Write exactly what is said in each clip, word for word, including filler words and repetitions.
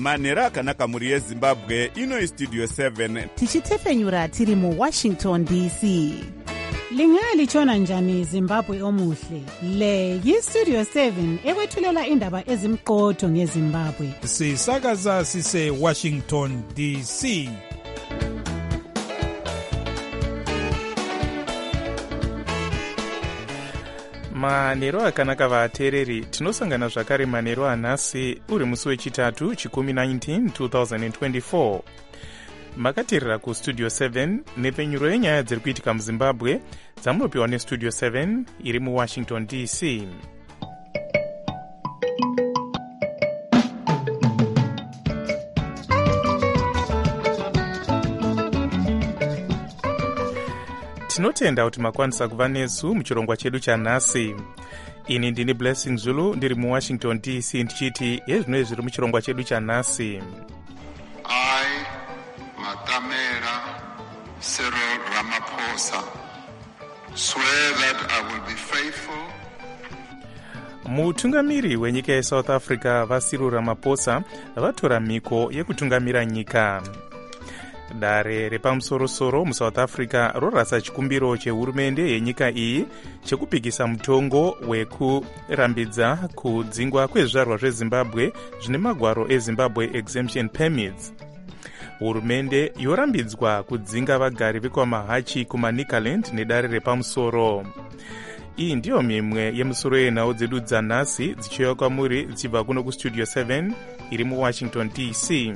manhero akanaka mhuri yezimbabwe. Ino Studio seven tichitefenyura tiri muWashington D C. Lingalitshona njani Zimbabwe omuhle? Le yiStudio seven ekwethulela indaba ezimqotho ngeZimbabwe. Sisakaza sise Washington D C. manhero akanaka vateereri, tinosangana zvakare manhero anhasi uri musi wechitatu chikumi nineteen twenty twenty-four. Makateerera kuStudio seven nepfenyuro yenyaya dziri kuitika muZimbabwe dzamunopiwa neStudio seven iri muWashington D C. Tinotenda kuti makwanisa kuva nesu muchirongwa chedu chanhasi. Ini ndini Blessing Zulu ndiri muWashington D C ndichiti yezvinoi zviri muchirongwa chedu chanhasi. I, Matamela Cyril Ramaphosa, swear that I will be faithful. Mutungamiri wenyika yeSouth Africa vaCyril Ramaphosa vatora mhiko yekutungamira nyika. Dare repamusorosoro muSouth Africa rorasa chikumbiro chehurumende yenyika iyi chekupikisa mutongo wekurambidza kudzingwa kwezvizvarwa zveZimbabwe zvine magwaro eZimbabwe exemption permits. Hurumende yorambidzwa kudzinga vagari vekwamahachi kumaNicaland nedare repamusoro. Iyi ndiyo mimwe yemusoro yenhau dzedu dzanhasi dzichiuya kwamuri dzichibva kuno kuStudio seven iri muWashington D C.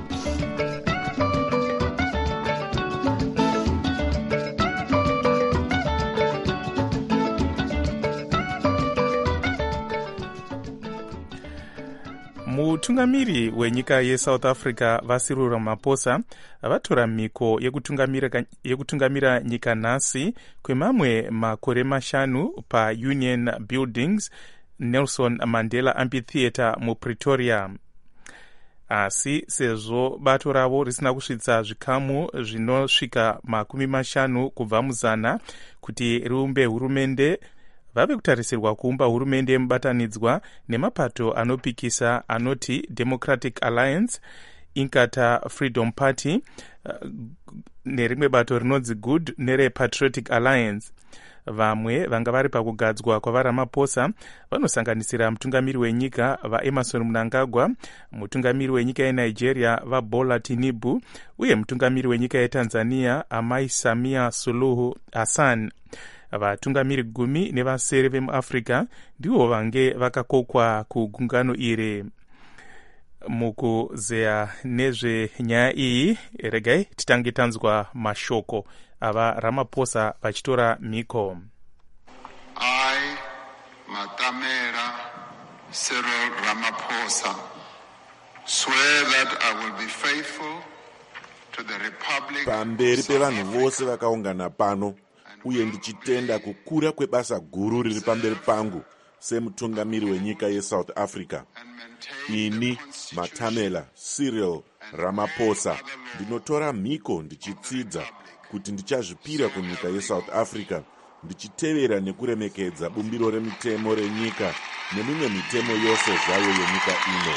Mutungamiri wenyika yeSouth Africa vaCyril Ramaphosa vatora mhiko yekutungamira, yekutungamira nyika nhasi kwemamwe makore mashanu paUnion Buildings Nelson Mandela Amphitheatre muPretoria. Asi sezvo bato ravo risina kusvitsa zvikamu zvinosvika makumi mashanu kubva muzana kuti riumbe hurumende, vave kutarisirwa kuumba hurumende yemubatanidzwa nemapato anopikisa anoti Democratic Alliance, Inkatha Freedom Party, uh, nerimwe bato rinonzi Good nerePatriotic Alliance. Vamwe vanga vari pakugadzwa kwavaRamaphosa vanosanganisira mutungamiri wenyika vaEmerson Mnangagwa, mutungamiri wenyika yeNigeria vaBola Tinubu uye mutungamiri wenyika yeTanzania Amai Samia Suluhu Hassan. Vatungamiri gumi nevasere vemuAfrica ndivo vange vakakokwa kugungano iri. Mukuzeya nezvenyaya iyi, regai titange tanzwa mashoko ava Ramaphosa vachitora mhiko. I, Matamela Cyril Ramaphosa, swear that I will be faithful to the Republic. Pamberi pevanhu vose vakaungana pano uye ndichitenda kukura kwebasa guru riri pamberi pangu semutungamiri wenyika yeSouth Africa. Ini Matamela Cyril Ramaphosa ndinotora mhiko ndichitsidza kuti ndichazvipira kunyika yeSouth Africa, ndichitevera nekuremekedza bumbiro remitemo renyika nemimwe mitemo yose zvayo yenyika ino.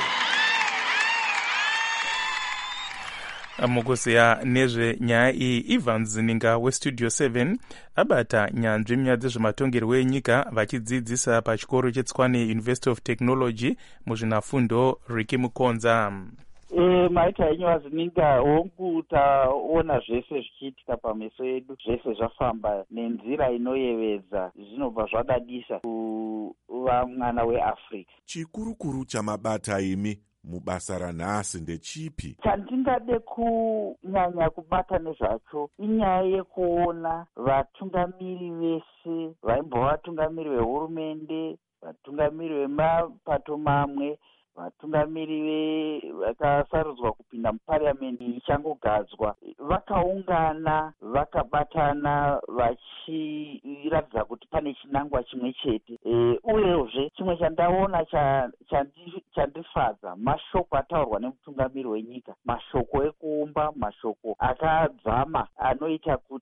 Mukuziya nezvenyaya iyi, Ivan Zininga weStudio seven abata nyanzvi munyaya dzezvematongerwo enyika vachidzidzisa pachikoro cheTswane University of Technology muzvinafundo Ricky Mukonza. E, maita enyu Zininga, hongu taona zvese zvichiitika pameso edu, zvese zvafamba nenzira inoyevedza, zvinobva zvadadisa kuva mwana weAfrica. Chikurukuru chamabata imi mubasa ranhasi ndechipi? Chandingade kunyanya kubata nezvacho inyaya yekuona vatungamiri vese vaimbova vatungamiri vehurumende, vatungamiri vemapato mamwe, vatungamiri vakasarudzwa kupinda mupariamendi ichangogadzwa, vakaungana vakabatana vachiratidza kuti pane chinangwa chimwe chete. E, uyezve chimwe chandaona chandifadza mashoko ataurwa nemutungamiri wenyika, mashoko ekuumba, mashoko akadzama anoita kuti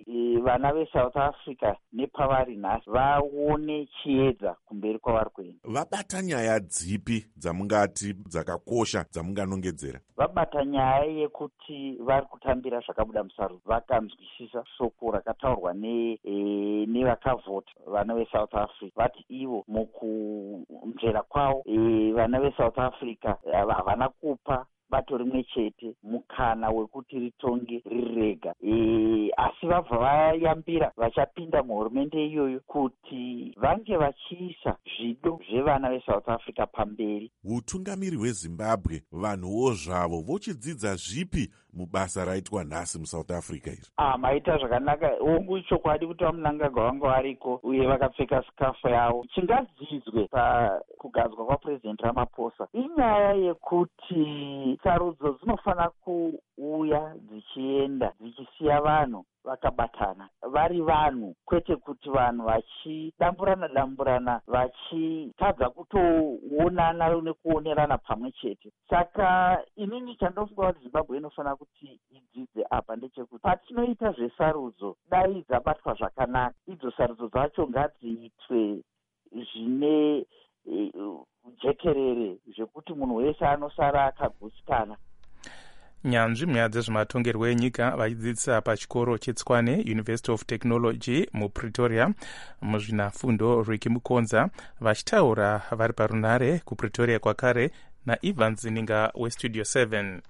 vana vesouth africa nepavari nhasi vaone chiedza kumberi kwavari kuenda. Vabata nyaya dzipi dzamungati dzakakosha dzamunganongedzera? Vabata nyaya yekuti vari kutambira zvakabuda musarudzo, vakanzwisisa shoko rakataurwa ne e, nevakavhota vana vesouth africa, vati ivo mukunzvera kwavo e, vana vesouth africa havana kupa bato rimwe chete mukana wekuti ritonge riri rega, e, asi vabva vayambira vachapinda muhurumende iyoyo kuti vange vachiisa zvido zvevana vesouth africa pamberi. Utungamiri hwezimbabwe vanhuwo zvavo vochidzidza zvipi mubasa raitwa nhasi musouth africa iri? Ah, maita zvakanaka. Hongu chokwadi kuti vamunangagwa vanga variko uye vakapfeka sikafu yavo. Chingadzidzwe pakugadzwa kwaPresident Ramaphosa inyaya yekuti sarudzo dzinofanira kuuya dzichienda dzichisiya vanhu vakabatana vari vanhu, kwete kuti vanhu vachidamburana damburana vachitadza kutoonana nekuonerana pamwe chete. Saka inini chandofunga kuti Zimbabwe inofanira kuti idzidze apa ndechekuti patinoita zvesarudzo dai dzabatwa zvakanaka, idzo sarudzo dzacho ngadziitwe zvine e, jekerere zvekuti munhu wese anosara akagutsikana. Nyanzvi munyaya dzezvematongerwo enyika vachidzidzisa pachikoro cheTswane University of Technology muPretoria muzvinafundo rwekimukonza, vachitaura vari parunare kuPretoria kwakare naIvan Zininga weStudio seven.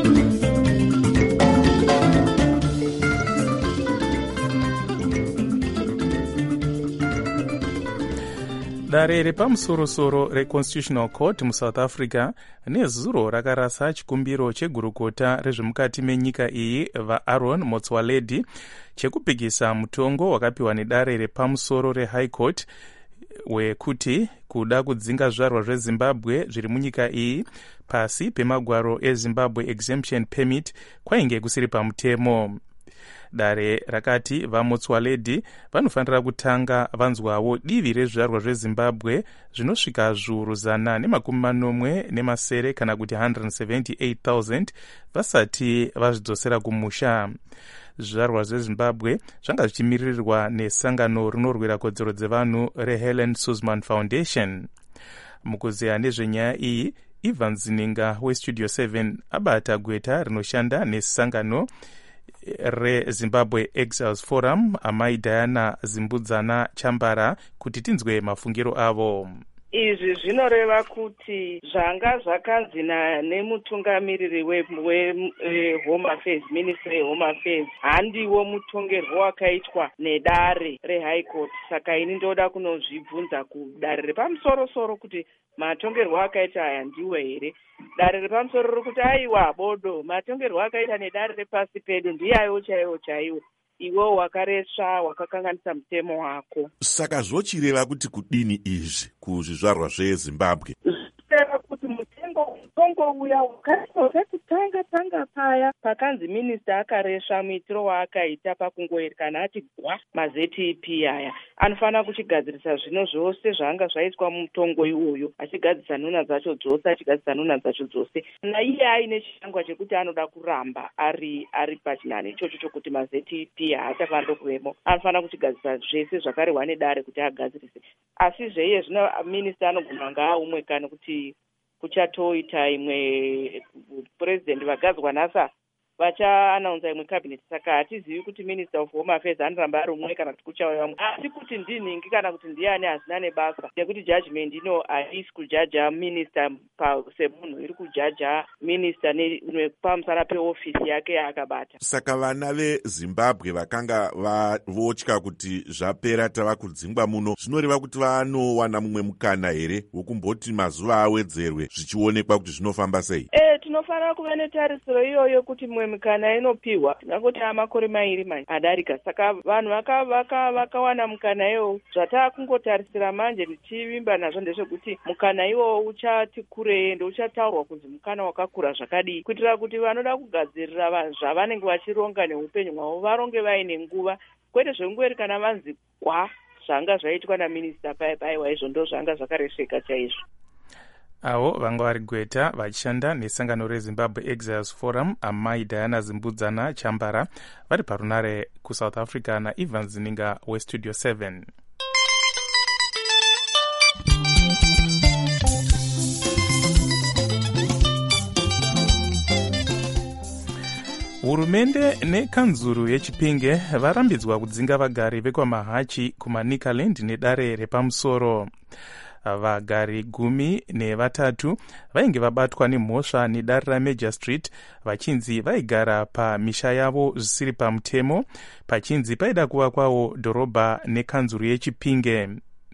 Dare repamusorosoro reConstitutional Court muSouth Africa nezuro rakarasa chikumbiro chegurukota rezvemukati menyika iyi vaAaron Motsoaledi chekupikisa mutongo wakapiwa nedare repamusoro reHigh Court wekuti kuda kudzinga zvizvarwa zveZimbabwe zviri munyika iyi pasi pemagwaro eZimbabwe Exemption Permit kwainge kusiri pamutemo. Dare rakati vaMotsoaledi vanofanira kutanga vanzwawo divi rezvizvarwa zveZimbabwe zvinosvika zviuru zana nemakumi manomwe nemasere kana kuti one hundred seventy-eight thousand vasati vazvidzosera kumusha. Zvizvarwa zveZimbabwe zvanga zvichimirirwa nesangano rinorwira kodzero dzevanhu reHelen Suzman Foundation. Mukuzeya nezvenyaya iyi, Ivan Zininga weStudio seven abata gweta rinoshanda nesangano reZimbabwe Exiles Forum amai Diana Zimbudzana Chambara kuti tinzwe mafungiro avo. Izvi zvinoreva kuti zvanga zvakanzi nemutungamiriri weHome Affairs, Ministry yeHome Affairs, handiwo mutongerwo wakaitwa nedare reHigh Court. Saka ini ndoda kunozvibvunza kudare repamusorosoro kuti matongerwo akaita aya ndiwo here. Dare repamusoro riri kuti aiwa bodo, matongerwo akaita nedare repasi pedu ndiyayo chaiwo chaiwo. Iwo wakaresva wakakanganisa mutemo wako. Saka zvochireva kuti kudini izvi kuzvizvarwa zveZimbabwe? Zvichireva kuti mutengo mutongo uya wakaita kutanga tanga paya pakanzi minista akaresva muitiro waakaita pakungoerekana ati gwa maZ T P aya anofanira kuchigadzirisa zvino zvose zvanga zvaitwa mumutongo iwoyo, achigadzirisa nhuna dzacho dzose achigadzirisa nhuna dzacho dzose. Naiye aine chirangwa chekuti anoda kuramba ari ari pachinhano ichocho chokuti maZ T P haachafanira kuvemo, anofanira kuchigadzirisa zvese zvakarehwa nedare kuti agadzirise. Asi zveiye zvino minista anogona ngaaumwe kana kuti kuchatoita imwe president vagadzwa nasa vachaanaunza imwe cabinet. Saka hatizivi kuti minister of home affairs anoramba ari umwe kana kuti kuchauya umwe. Asi kuti ndinhingi kana kuti ndiani hazina nebasa nekuti judgment ino haisi kujaja minister semunhu, iri kujaja minister pamusana peofisi yake yaakabata. Saka vana veZimbabwe vakanga votya kuti zvapera tava kudzingwa muno, zvinoreva kuti vanowana mumwe mukana here wokumboti mazuva awedzerwe zvichionekwa kuti zvinofamba sei? Eh, tinofanira kuva netarisiro iyoyo kuti mumwe mukana inopiwa nangoti amakore mairi manje adarika. Saka vanhu vakawana vaka, vaka mukana iwowo. Zvatakungotarisira manje tichivimba nazvo ndezvekuti mukana iwowo uchati kurei, ndo uchataurwa kunzi mukana wakakura zvakadii, kuitira kuti vanoda kugadzirira zvavanenge vachironga neupenyu hwavo varonge vaine nguva, kwete zvengweri kana vanzi kwa zvanga zvaitwa naminista paya paya waizvo ndo zvanga zvakaresveka chaizvo. avo vanga vari gweta vachishanda nesangano rezimbabwe exiles forum, amai Diana Zimbudzana Chambara vari parunare kuSouth Africa naIvan Zininga westudio seven. Hurumende nekanzuru yeChipinge varambidzwa kudzinga vagari vekwaMahachi kumaNikaland nedare repamusoro. Vagari gumi nevatatu vainge vabatwa nemhosva nedare raMajor Street vachinzi vaigara pamisha yavo zvisiri pamutemo, pachinzi paida kuvakwawo dhorobha nekanzuru yeChipinge.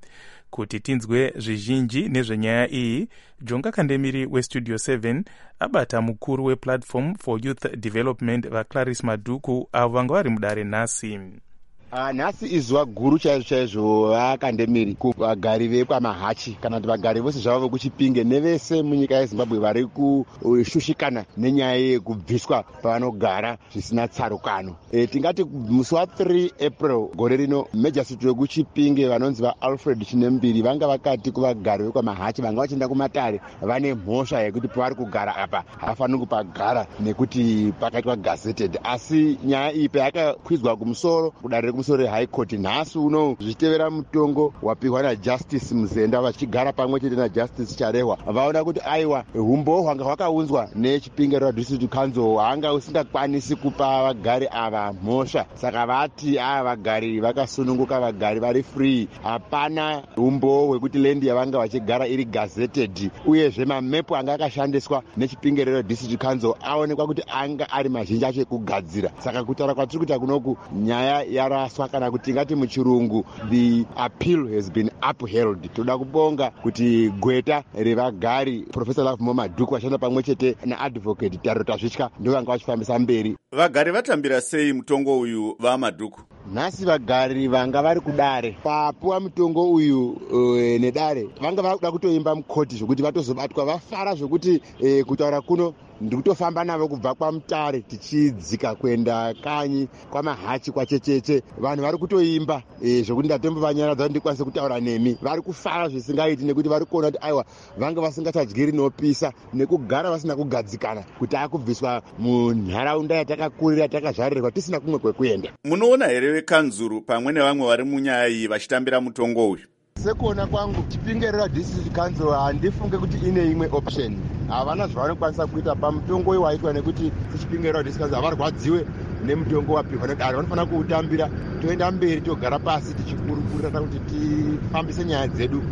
Kuti tinzwe zvizhinji nezvenyaya iyi, Jonga Kandemiri westudio seven abata mukuru wePlatform for Youth Development vaClarice Maduku avo vanga vari mudare nhasi. Uh, nhasi izuva guru chaizvo chaizvo vakandemiri kuvagari vekwaMahachi kana kuti vagari vose zvavo vekuChipinge nevese munyika yeZimbabwe vari kushushikana nenyaya yekubviswa pavanogara zvisina tsarukano. E, tingati musi wa three April gore rino Major Street wekuChipinge vanonzi vaAlfred Chinembiri vanga vakati kuvagari vekwaMahachi vanga vachienda kumatare vane mhosva yekuti pavari kugara apa hafaniri kupagara nekuti pakaitwa gazetted, asi nyaya iyi payakakwidzwa kumusoro kudare musoro High Court nhasi uno zvichitevera mutongo wapiwa naJustice Muzenda vachigara pamwe chete naJustice Charehwa vaona kuti aiwa umbo hwanga hwakaunzwa neChipinge Rural District Council hwanga usingakwanisi kupa vagari ava mhosva, saka vati ava vagari vakasununguka, vagari vari free, hapana umbo hwekuti lendi yavanga vachigara iri gazetted, uyezve mamepu anga akashandiswa neChipinge Rural District Council aonekwa kuti anga ari mazhinji acho ekugadzira. Saka kutaura kwatiri kuita kunoku nyaya yara kana kuti ngati muchirungu the appeal has been upheld. Toda kubonga kuti gweta revagari Professor Love Maduku vashanda pamwe chete naadvocate Taro Tazvitya ndo vanga vachifambisa mberi. Vagari vatambira sei mutongo uyu vaMaduku? Nhasi vagari vanga vari kudare papuwa mutongo uyu uh, nedare vanga vakuda kutoimba mukoti zvokuti vatozobatwa vafara zvokuti eh, kutaura kuno ndikutofamba navo kubva kwaMutare tichidzika kuenda kanyi kwaMahachi kwachecheche. Vanhu vari kutoimba e, zvokuti ndatombovanyaradza kuti ndikwanise kutaura nemi. Vari kufara zvisingaiti nekuti vari kuona kuti aiwa vanga vasingachadyiri nopisa nekugara vasina kugadzikana kuti akubviswa munharaunda yatakakurira yatakazvarirwa tisina kumwe kwekuenda. Munoona here vekanzuru pamwe nevamwe vari munyaya iyi vachitambira mutongo uyu? Sekuona kwangu Chipinge Rural District Council handifunge kuti ine imwe option. Havana zvavanokwanisa kuita pamutongo uyu waitwa nekuti Chipinge Rural District Council havarwadziwe nemutongo wapiwa nedare, vanofana kuutambira toenda mberi togara pasi tichikurukura kuti tifambise nyaya dzedu.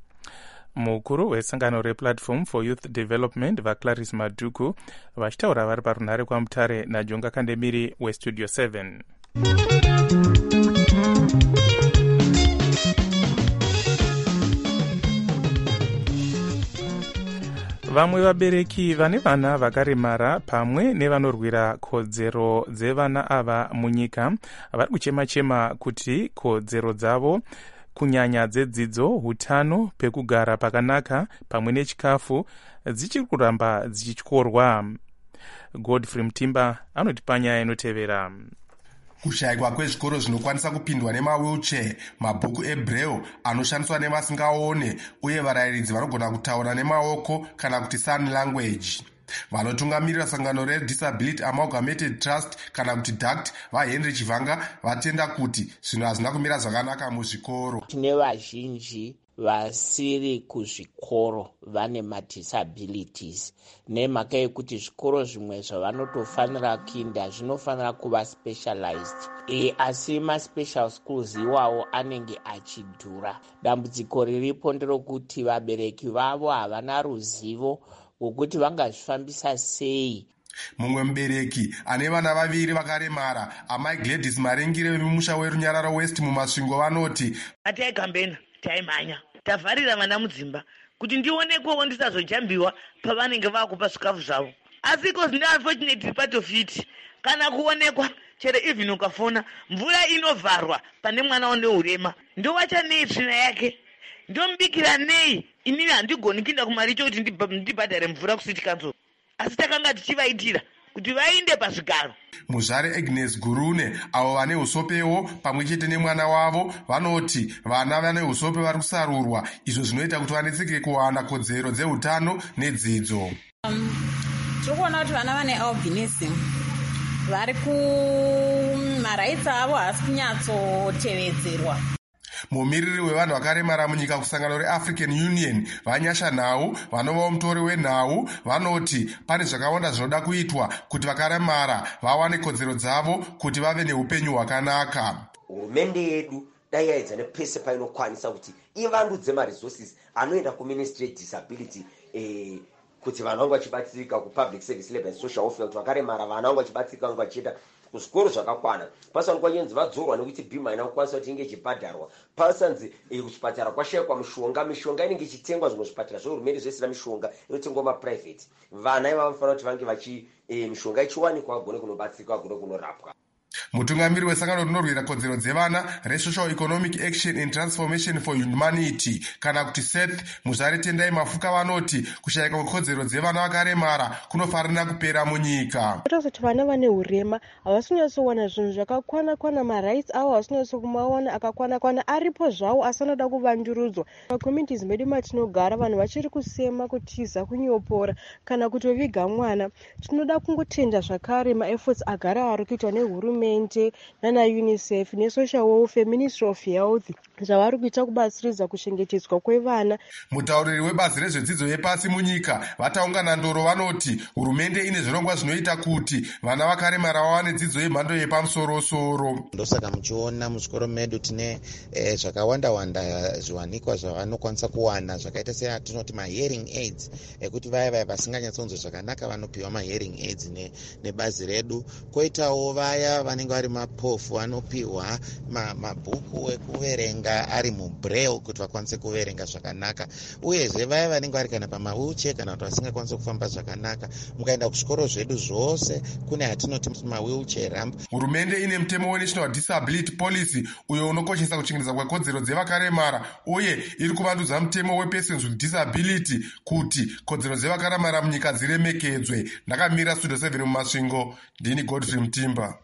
Mukuru wesangano rePlatform for Youth Development vaClarice Maduku vachitaura vari parunhare kwaMutare naJonga Kandemiri westudio seven. Vamwe vabereki vane vana vakaremara pamwe nevanorwira kodzero dzevana ava munyika vari kuchema-chema kuti kodzero dzavo kunyanya dzedzidzo, hutano, pekugara pakanaka pamwe nechikafu dzichiri kuramba dzichityorwa. Godfrey Mutimba anotipa nyaya inotevera. Kushayikwa kwezvikoro zvinokwanisa kupindwa nemawheelchair, mabhuku ebraille anoshandiswa nevasingaone uye varayiridzi vanogona kutaura nemaoko kana kuti sign language. Vanotungamirira sangano reDisability Amalgamated Trust kana kuti D A C T vaHenry Chivanga vatenda kuti zvinhu hazvina kumira zvakanaka muzvikoro. Tine vazhinji vasiri kuzvikoro vane madisabilities nemhaka yekuti zvikoro zvimwe zvavanotofanira kuinda zvinofanira kuva specialized e, asi maspecial schools iwawo anenge achidhura. Dambudziko riripo nderokuti vabereki vavo havana ruzivo wokuti vangazvifambisa sei. Mumwe mubereki ane vana vaviri vakaremara, amai Gladys Marengire vemumusha weRunyararo West mumasvingo vanoti ataikambena taimhanya tavharira vana mudzimba kuti ndionekwewo ndisazojambiwa pavanenge vakupa zvikafu zvavo, asi iko zvine unfortunate part of it kana kuonekwa chero even ukafona mvura inovharwa pane mwana one urema ndowacha nei tsvina yake ndomubikira nei. Inini handigoni kuinda kumari chokuti ndibhadhare mvura kusiti kanzo, asi takanga tichivaitira kuti vainde pazvigaro. muzvare Agnes Gurune avo vane usopewo pamwe chete nemwana wavo vanoti vana vane usope vari kusarurwa, izvo zvinoita kuti vanetseke kuwana kodzero dzeutano nedzidzo. tiri kuona kuti vana vane albinism vari kumaraitsi avo hasi kunyatsotevedzerwa. mumiriri wevanhu vakaremara munyika kusangano reAfrican Union vanyasha nhau vanovawo mutori wenhau vanoti pane zvakawanda zvinoda kuitwa kuti vakaremara vawane kodzero dzavo kuti vave neupenyu hwakanaka. hurumende yedu dai yaedza nepese painokwanisa kuti ivandudze maresources anoenda kuministry yedisability eh, kuti vanhu vangu vachibatsirika kupublic service labor and social welfare, kuti vakaremara vana vangu vachibatsirika vangu vachienda kuzvikoro zvakakwana. pasanzi kwachenzi vadzorwa nekuti bhima ina kukwanisa kuti inge ichibhadharwa. pasanzi eh, kuchipatara kwashayikwa mishonga, mishonga inenge ichitengwa, zvimwe zvipatara zvehurumende zvisina mishonga inotengwa maprivate. vana ivavo vanofanira kuti vange vachi eh, mishonga ichiwanikwa vagone kunobatsirika vagone kunorapwa. mutungamiri wesangano rinorwira kodzero dzevana resocial economic action and transformation for humanity kana kuti seth muzvare Tendai Mafuka vanoti kushayika kwekodzero dzevana vakaremara kunofanira kupera munyika. kuti vana vane urema havasi kunyatsowana zvinhu zvakakwana kwana, marights avo havasi kunyatsokumawana akakwana kwana, aripo zvawo asi anoda kuvandurudzwa. macommunities medu matinogara vanhu vachiri kusema kutiza kunyopora kana kutoviga mwana. tinoda kungotenda zvakare maefforts agara ari kuitwa nehurumende nana UNICEF nesocial welfare, ministry of health zvavari kuita kubatsiridza kuchengetedzwa kwevana. mutauriri webazi rezvedzidzo yepasi munyika vataungana ndoro vanoti hurumende ine zvirongwa zvinoita kuti vana vakaremara vawane dzidzo yemhando yepamusoro-soro. ndosaka muchiona muzvikoro medu tine eh, zvakawanda wanda zviwanikwa zvavanokwanisa kuwana zvakaita seatinoti mahearing aids ekuti vaya vaya vasinganyatsonzwa zvakanaka vanopiwa mahearing aids ne, nebazi redu. koitawo vaya vanenge vari mapofu vanopiwa mabhuku ma ekuverenga ari mubraille kuti vakwanise kuverenga zvakanaka. uyezve vaya vanenge vari kana pamawheelchair kana kuti vasingakwanisi kufamba zvakanaka, mukaenda kuzvikoro zvedu zvose kune hatinoti mawheelchair ramp. hurumende ine mutemo wenational disability policy uyo unokoshesa kuchengetedza kwekodzero dzevakaremara, uye iri kuvandudza mutemo wepersons with disability kuti kodzero dzevakaremara munyika dziremekedzwe. ndakamira studio seven mumasvingo, ndini Godfrey Mutimba.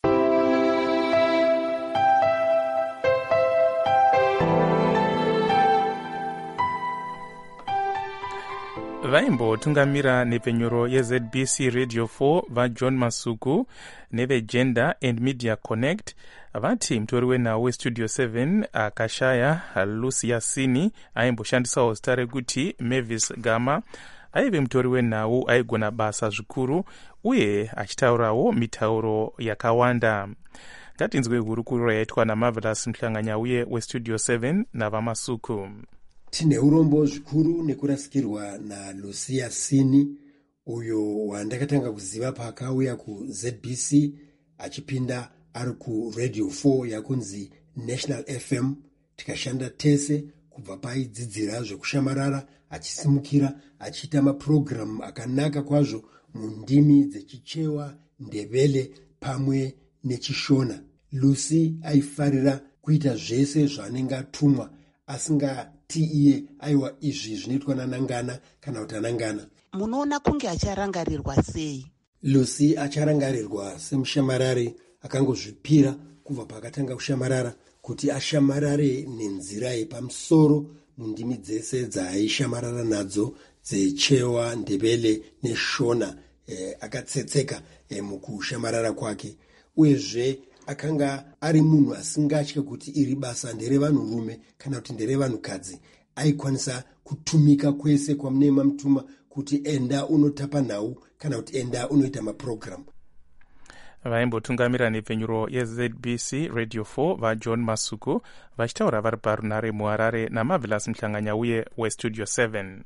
vaimbotungamira nepenyuro yeZ B C Radio four vaJohn Masuku nevegender and media connect vati mutori wenhau westudio seven akashaya Lucy Yasini aimboshandisawo zita rekuti Mavis Gama aive mutori wenhau aigona basa zvikuru uye achitaurawo mitauro yakawanda. ngatinzwe hurukuro yaitwa naMarvelous Mhlanganyauye westudio seven navaMasuku. tine urombo zvikuru nekurasikirwa naLucy Yasini uyo wandakatanga kuziva paakauya kuZ B C achipinda ari kuRadio four yakunzi National F M. tikashanda tese kubva paidzidzira zvekushamarara achisimukira achiita mapurogiramu akanaka kwazvo mundimi dzechichewa, ndebele pamwe nechishona. Lucy aifarira kuita zvese zvaanenge atumwa asingati iye aiwa izvi zvinoitwa nanangana kana kuti anangana. munoona kunge acharangarirwa sei? Lucy acharangarirwa semushamarari akangozvipira kubva paakatanga kushamarara kuti ashamarare nenzira yepamusoro mundimi dzese dzaaishamarara nadzo dzechewa, ndebele neshona. eh, akatsetseka eh, mukushamarara kwake. uyezve akanga ari munhu asingatye kuti iri basa nderevanhurume kana kuti nderevanhukadzi. aikwanisa kutumika kwese kwamune mamutuma kuti enda unotapa nhau kana kuti enda unoita mapurogiramu. vaimbotungamira nepenyuro yeZ B C Radio four vaJohn Masuku vachitaura vari parunare muharare naMarvelous Mhlanganyauye westudio seven.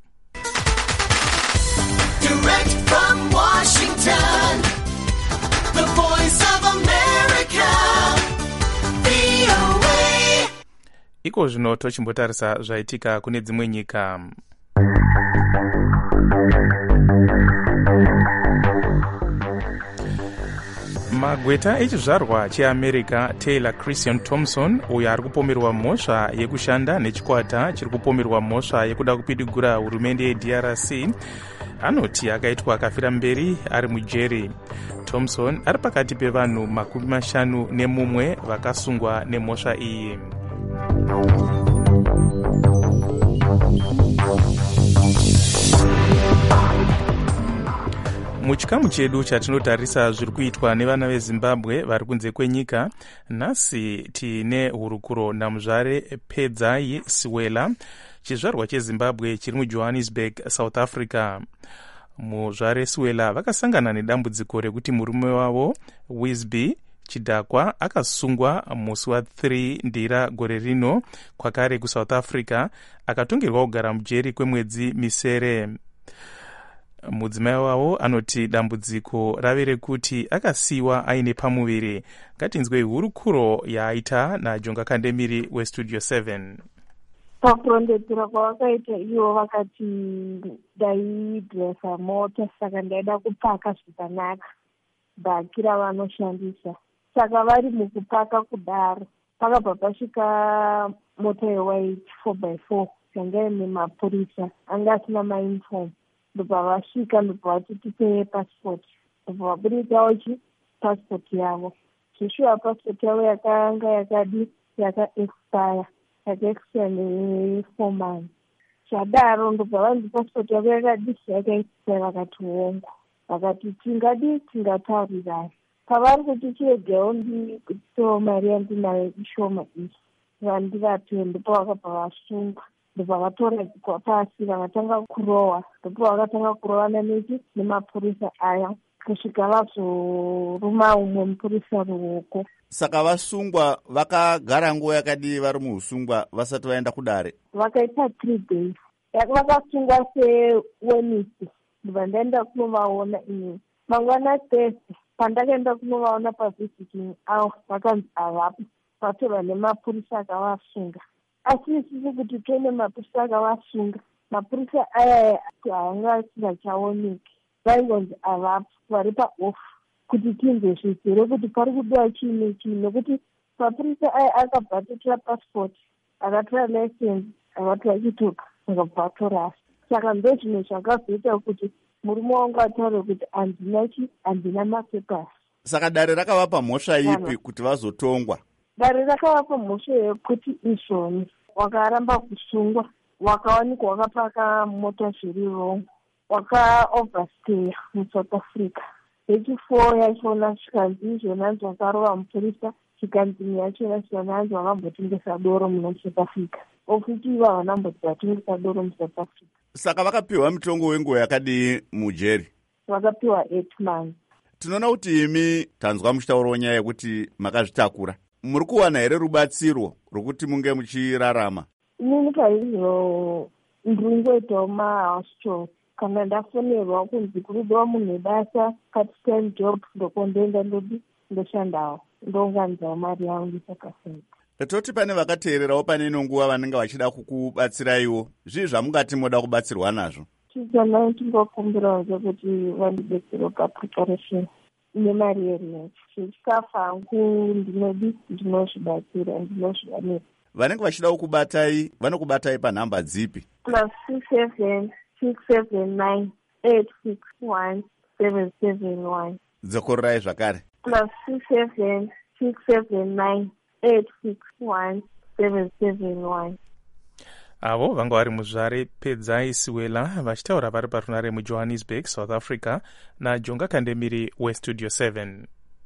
Direct from Washington, the voice of America, V O A. iko zvino tochimbotarisa zvaitika kune dzimwe nyika. magweta echizvarwa cheamerica taylor christian thompson uyo ari kupomerwa mhosva yekushanda nechikwata chiri kupomerwa mhosva yekuda kupidigura hurumende yedr c anoti akaitwa akafira mberi ari mujeri. thompson ari pakati pevanhu makumi mashanu nemumwe vakasungwa nemhosva iyi. muchikamu chedu chatinotarisa zviri kuitwa nevana vezimbabwe vari kunze kwenyika, nhasi tiine hurukuro namuzvare pedzai siwela, chizvarwa chezimbabwe chiri mujohannesburg, south africa. muzvare siwela vakasangana nedambudziko rekuti murume wavo wisby chidhakwa akasungwa musi wa3 ndira gore rino kwakare kusouth africa, akatongerwa kugara mujeri kwemwedzi misere. mudzimai wavo anoti dambudziko rave rekuti akasiyiwa aine pamuviri. ngatinzwei hurukuro yaaita najonga kandemiri westudio seven. pakurondedzera kwavakaita ivo vakati ndaidhiresa mota, saka ndaida kupaka zvakanaka bhakira vanoshandisa. saka vari mukupaka kudaro pakabva pasvika mota yewhite four by four yanga ine mapurisa anga asina mainifomu. ndobva vasvika ndobva vatitipe pasipoti, ndobva vaburitsawo chi pasipoti yavo. zvishuwa pasipoti yavo yakanga yakadi yakaexpire yakaexpire nefour months. zvadaro ndobva vanzi pasipoti yavo yakadi yakaexpire vakati hongu, vakati tingadi tingataurirani. pavari kuti chiregewo ndikutiwo mari yandinayo ishoma iyi vandivape, ndipo vakabva vasungwa. ndobva vatoradzikwa pasi vakatanga kurohwa, ndipo vakatanga kurohwana nechi nemapurisa aya kusvika vazoruma umwe mupurisa ruoko. saka vasungwa vakagara nguva yakadii vari muusungwa vasati vaenda kudare? vakaita three days. vakasungwa sewednesday, ndobva ndaenda kunovaona ini mangwana thursday. pandakaenda kunovaona pavisiting avo vakanzi havapo, vatorwa nemapurisa akavasunga. asi isisi kuti toine mapurisa akavasunga, mapurisa aya haanga asingachaoneki, vaingonzi havapo, vari paofu, kuti tinzwe zvizere kuti pari kudiwa chiine chii, nekuti mapurisa aya akabva atotora pasipoti, akatora license, akatora chitoka, akabva atorasa. saka ndo zvimwe zvakazoita kuti murume wangu ataure kuti handina chi handina mapepasi. saka dare rakavapa mhosva ipi kuti vazotongwa? dare rakavapa mhosva yekuti izvoni wakaramba kusungwa, wakawanikwa wakapaka mota zviri wrong, wakaoverstay musouth africa. yechifour yachona zvikanzi izvonanzi wakarova mupurisa, chikanzini yachona zvonanzi wakambotengesa doro muno south africa. ofuti ivo havanamboti vatengesa doro musouth africa. saka vakapiwa mutongo wenguva yakadii mujeri? vakapiwa eight months. tinoona kuti imi tanzwa muchitauro wenyaya yekuti makazvitakura. muri kuwana here rubatsiro rwokuti munge muchirarama? inini paizvo ndiringoitawo mahouse chores. kana ndafonerwa kunzi kurudiwa munhu webasa part-time job, ndokondoenda ndodi ndoshandawo ndounganizawo mari yavo ndisakafenda. toti pane vakateererawo pane ino nguva vanenge vachida kukubatsiraiwo, zvii zvamungati moda kubatsirwa nazvo? chizana tingokumbirawo zvekuti vandibetsere papreparation nemari yerent. zvechikafu hangu ndinodi ndinozvibatsira, ndinozvivanira. vanenge vachida kukubatai vanokubatai panhamba dzipi? plus six seven six seven nine eight six one seven seven one. dzokororai zvakare. plus six seven six seven nine eight six one seven seven one. avo vanga vari muzvare pedzai siwela vachitaura vari parunare mujohannesburg, south africa, najonga kandemiri westudio seven.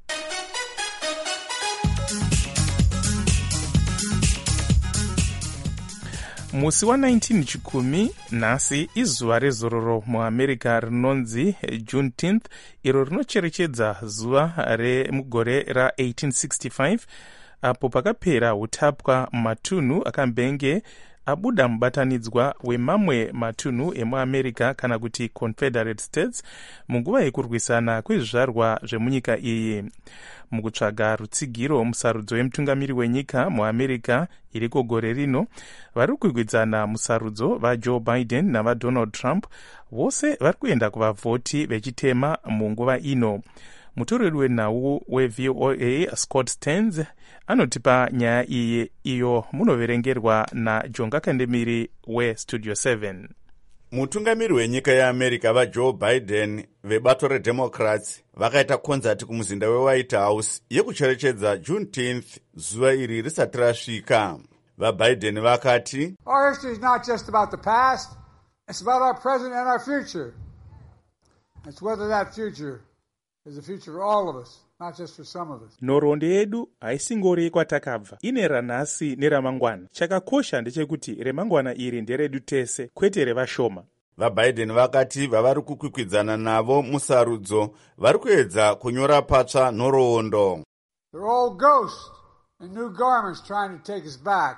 musi wa19 chikumi nhasi izuva rezororo muamerica rinonzi juneteenth, iro rinocherechedza zuva remugore ra eighteen sixty-five apo pakapera utapwa matunhu akambenge abuda mubatanidzwa wemamwe matunhu emuamerica kana kuti confederate states munguva yekurwisana kwezvizvarwa zvemunyika iyi. mukutsvaga rutsigiro musarudzo wemutungamiri wenyika muamerica iriko gore rino, vari kukwikwidzana musarudzo vajoe biden navadonald trump vose vari kuenda kuvavhoti vechitema munguva ino. mutoreri wenhau weV O A Scott Stearns anotipa nyaya iyi iyo munoverengerwa najonga kandemiri westudio seven. mutungamiri wenyika yeamerica vajoe biden vebato redemocrats vakaita konzati kumuzinda wewhite house yekucherechedza juneteenth zuva iri risati rasvika. vabiden vakati our history is not just about the past, it's about our present and our future. It's whether that future is the future for all of us, not just for some of us. nhoroondo yedu haisingori kwatakabva, ine ranhasi neramangwana. chakakosha ndechekuti remangwana iri nderedu tese, kwete revashoma. vabiden vakati vavari kukwikwidzana navo musarudzo vari kuedza kunyora patsva nhoroondo. They're all ghosts in new garments trying to take us back.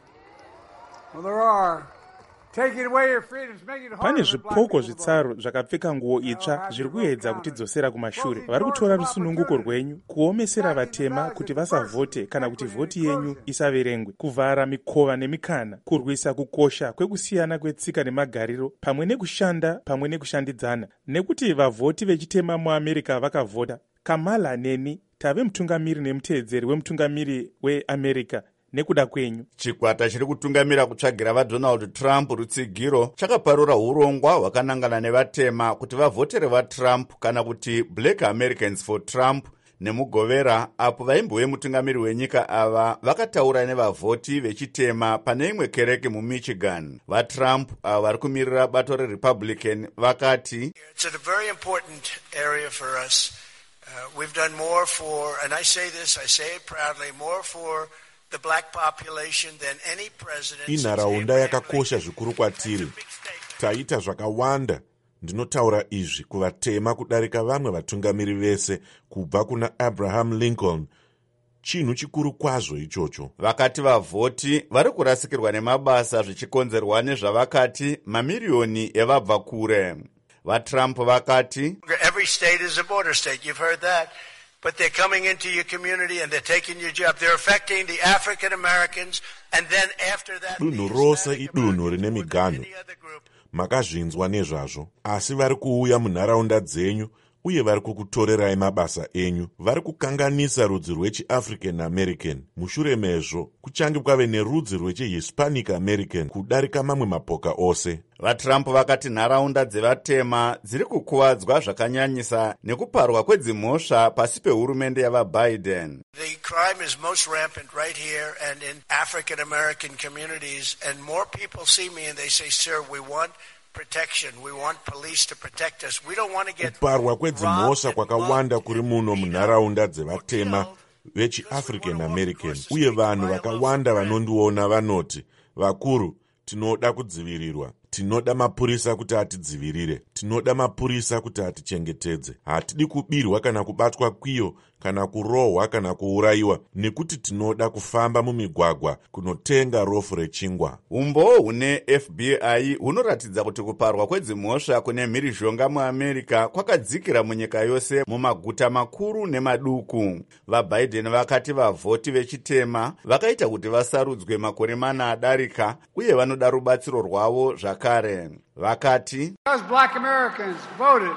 Well, there are. Taking away your freedoms, making it harder pane zvipoko zvitsaru zvakapfeka nguo itsva zviri kuedza kutidzosera kumashure. vari kutora rusununguko rwenyu, kuomesera vatema kuti vasavhote kana kuti vhoti yenyu isaverengwe, kuvhara mikova nemikana, kurwisa kukosha kwekusiyana kwetsika nemagariro pamwe nekushanda pamwe nekushandidzana. nekuti vavhoti vechitema muamerica vakavhota, kamala neni tave mutungamiri nemuteedzeri wemutungamiri weamerica nekuda kwenyu. chikwata chiri kutungamira kutsvagira vadonald trump rutsigiro chakaparura urongwa hwakanangana nevatema kuti vavhotere vatrump kana kuti black americans for trump nemugovera, apo vaimbo vemutungamiri wenyika ava vakataura nevavhoti vechitema pane imwe kereke mumichigan. vatrump ava vari kumirira bato rerepublican vakati it's a very important area for us. Uh, we've done more for, and I say this, I say it proudly, more for the black population than any president. inharaunda yakakosha zvikuru kwatiri. taita zvakawanda, ndinotaura izvi, kuvatema kudarika vamwe vatungamiri vese kubva kuna Abraham Lincoln. chinhu chikuru kwazvo ichocho. vakati vavhoti vari kurasikirwa nemabasa zvichikonzerwa nezvavakati mamiriyoni evabva kure. vatrump vakati every state is a border state. You've heard that. But they're coming into your community and they're taking your job. They're affecting the African Americans, and then after that dunhu rose idunhu rine miganho. makazvinzwa nezvazvo, asi vari kuuya munharaunda dzenyu uye vari kukutorerai mabasa enyu. vari kukanganisa rudzi rwechiafrican american. mushure mezvo kuchange kwave nerudzi rwechihispanic american kudarika mamwe mapoka ose. vatrump vakati nharaunda dzevatema dziri kukuvadzwa zvakanyanyisa nekuparwa kwedzimhosva pasi pehurumende yavabiden. The crime is most rampant right here and in African American communities, and more people see me and they say, sir, we want protection. We want police to protect us. We don't want to get kuparwa kwedzimhosva kwakawanda kuri muno munharaunda dzevatema vechiafrican american, uye vanhu vakawanda vanondiona vanoti, vakuru, tinoda kudzivirirwa, tinoda mapurisa kuti atidzivirire, tinoda mapurisa kuti atichengetedze. hatidi kubirwa kana kubatwa kwiyo kana kurohwa kana kuurayiwa, nekuti tinoda kufamba mumigwagwa kunotenga rofu rechingwa. umbo hune F B I hunoratidza kuti kuparwa kwedzimhosva kune mhirizhonga muamerica kwakadzikira munyika yose mumaguta makuru nemaduku. vabiden vakati vavhoti vechitema vakaita kuti vasarudzwe makore mana adarika uye vanoda rubatsiro rwavo zvakare. vakati because black Americans voted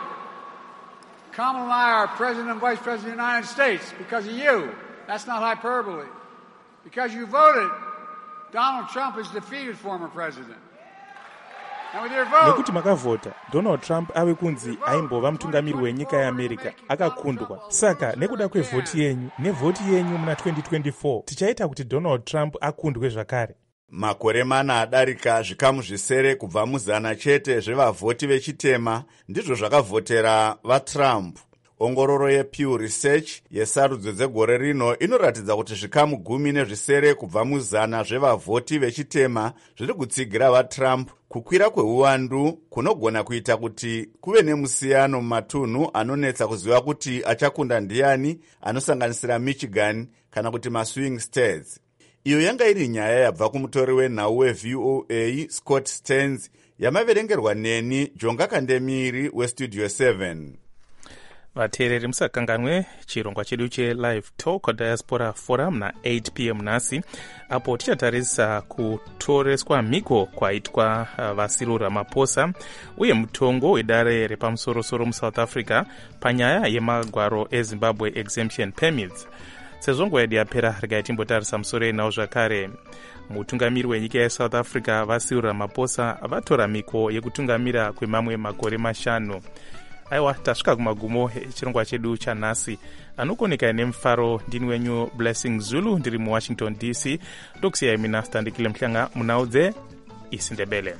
Kamala and I are President and Vice President of the United States because of you. That's not hyperbole. Because you voted, Donald Trump is defeated former president. And with your vote, nekuti makavhota, Donald Trump ave kunzi aimbova mutungamiri wenyika yeAmerica akakundwa. Saka nekuda kwevhoti yenyu nevhoti yenyu muna twenty twenty-four tichaita kuti Donald Trump akundwe zvakare. makore mana adarika zvikamu zvisere kubva muzana chete zvevavhoti vechitema ndizvo zvakavhotera vatrump. ongororo yePew Research yesarudzo dzegore rino inoratidza kuti zvikamu gumi nezvisere kubva muzana zvevavhoti vechitema zviri kutsigira vatrump. kukwira kweuwandu kunogona kuita kuti kuve nemusiyano mumatunhu anonetsa kuziva kuti achakunda ndiani, anosanganisira Michigan kana kuti maswing states. iyo yanga iri nyaya yabva kumutori wenhau weV O A Scott Stearns yamaverengerwa neni Jonga Kandemiri westudio seven. vateereri musakanganwe chirongwa chedu chelive talk diaspora forum na-eight p m nhasi apo tichatarisa kutoreswa mhiko kwaitwa uh, vaCyril Ramaphosa uye mutongo wedare repamusorosoro muSouth Africa panyaya yemagwaro eZimbabwe exemption permits. Sezvo nguva yedu yapera regai timbotarisa musoro enawo zvakare. Mutungamiri wenyika yeSouth Africa vaCyril Ramaphosa vatora mhiko yekutungamira kwemamwe makore mashanu. Aiwa, tasvika kumagumo chirongwa chedu chanhasi. Anokoneka nemufaro ndini wenyu Blessing Zulu, ndiri muWashington D C. Ndokusiyai mina Standikile Mhlanga munaudze isindebele.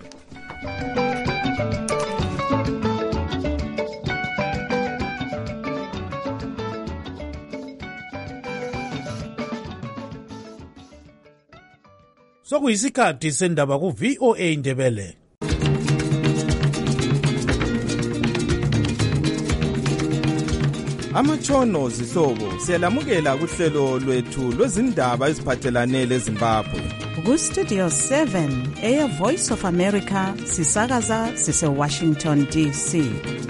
Sokuyisikhathi sendaba ku V O A Ndebele. Amatshono zihlobo siyalamukela kuhlelo lwethu lwezindaba eziphathelane leZimbabwe. Ku Studio seven eya Voice of America sisakaza sise Washington D C.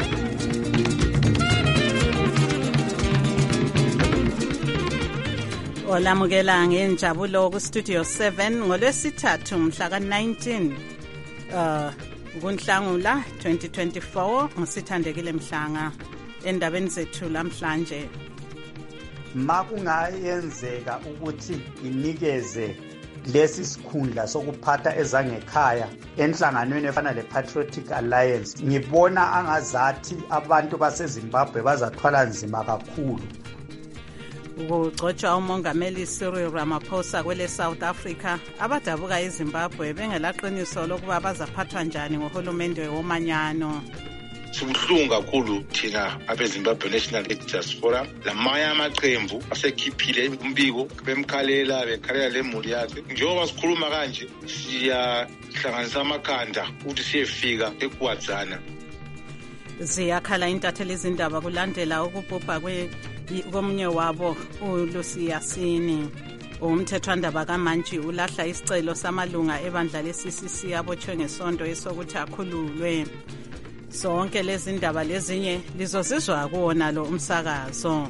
Olamukela ngenjabulo ku Studio seven ngolwesithathu mhla ka nineteen uh kuNhlangula twenty twenty-four. Ngisithandekile Mhlanga endabeni zethu lamhlanje. Makungayenzeka ukuthi inikeze lesi sikhundla sokuphatha ezangekhaya enhlanganweni efana lePatriotic Alliance, ngibona angazathi abantu baseZimbabwe bazathwala nzima kakhulu. Ukugcotshwa umongameli Cyril Ramaphosa kwele South Africa, abadabuka eZimbabwe bengelaqiniso lokuba bazaphathwa njani ngohulumende womanyano. Sibuhlungu kakhulu thina abeZimbabwe National Editors Forum, lamanye amaqembu asekhiphile umbiko bemkhalela bekhalela lemuli yakhe. Njengoba sikhuluma kanje siyahlanganisa amakhanda ukuthi siyefika eGwadzana. Ziyakhala intatheli izindaba kulandela ukubhubha kwe komunye wabo uLucia Sini. Umthethwandaba kaMantshi ulahla isicelo samalunga ebandla le-C C C abotshwe ngesonto esokuthi akhululwe. Sonke lezi ndaba lezinye lizozizwa kuwona lo umsakazo.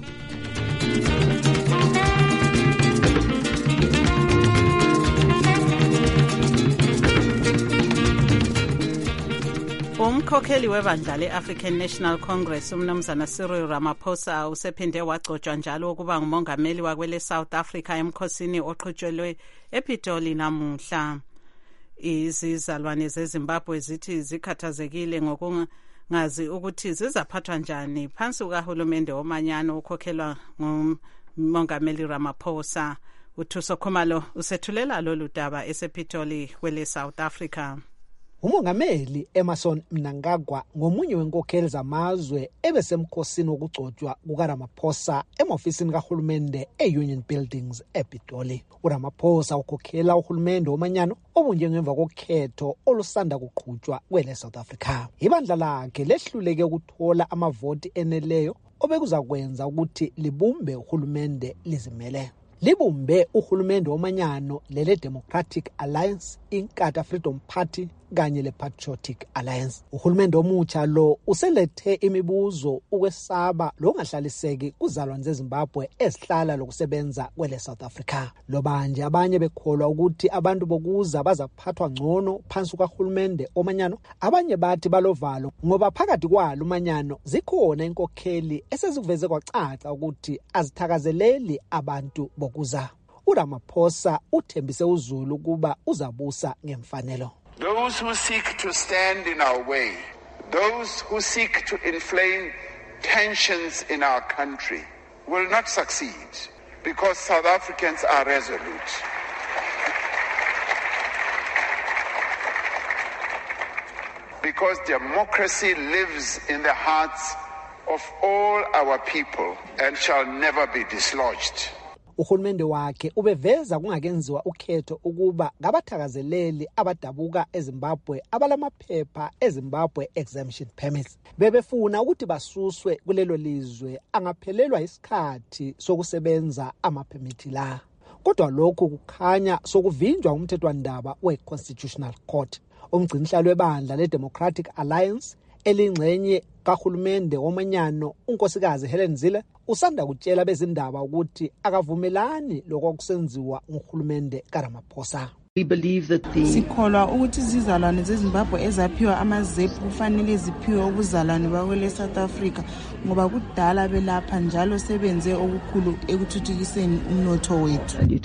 Umkhokheli webandla le-African National Congress umnumzana Cyril Ramaphosa usephinde wagcotshwa njalo ukuba ngumongameli wakwele South Africa emkhosini oqhutshelwe ePitoli namuhla. Izizalwane zeZimbabwe zithi zikhathazekile ngokungazi ukuthi zizaphathwa njani phansi kukahulumende womanyano ukhokhelwa ngumongameli Ramaphosa. Uthuso Khumalo usethulela lolu daba esePitoli kwele South Africa. Umongameli Emmerson Mnangagwa ngomunye wenkokheli zamazwe ebesemkhosini wokugcotshwa kukaRamaphosa emofisini kahulumende eUnion Buildings ePitoli. uRamaphosa ukhokhela uhulumende womanyano obunje ngemva kokhetho olusanda kuqhutshwa kwele South Africa. Ibandla lakhe lehluleke ukuthola amavoti eneleyo obekuzakwenza ukuthi libumbe uhulumende lizimele. Libumbe uhulumende womanyano lele Democratic Alliance, Inkatha Freedom Party kanye lePatriotic Alliance. Uhulumende omutsha lo uselethe imibuzo ukwesaba longahlaliseki kuzalwane zeZimbabwe esihlala lokusebenza kwele South Africa. Lobanje abanye bekholwa ukuthi abantu bokuza bazaphathwa ngcono phansi kahulumende omanyano, abanye bathi balovalo ngoba phakathi kwalo umanyano zikhona inkokheli eseziveze kwacaca ukuthi azithakazeleli abantu bokuza. uRamaphosa uthembise uZulu kuba uzabusa ngemfanelo. Those who seek to stand in our way, those who seek to inflame tensions in our country will not succeed because South Africans are resolute. Because democracy lives in the hearts of all our people and shall never be dislodged. Uhulumende wakhe ubeveza kungakenziwa ukhetho ukuba ngabathakazeleli abadabuka eZimbabwe abalamaphepha eZimbabwe exemption permits. Bebefuna ukuthi basuswe kulelo lizwe angaphelelwa isikhathi sokusebenza amaphemithi la. Kodwa lokho kukhanya sokuvinjwa umthethwandaba weConstitutional Court. Umgcinisihlalo webandla leDemocratic Alliance elingxenye kahulumende womanyano unkosikazi Helen Zille usanda kutshela bezindaba ukuthi akavumelani lokwakusenziwa nguhulumende kaRamaphosa. We believe that the sikholwa ukuthi izizalwane zeZimbabwe ezaphiwa amazephu kufanele ziphiwe ubuzalwane bakwele South Africa ngoba kudala belapha njalo sebenze okukhulu ekuthuthukiseni umnotho wethu.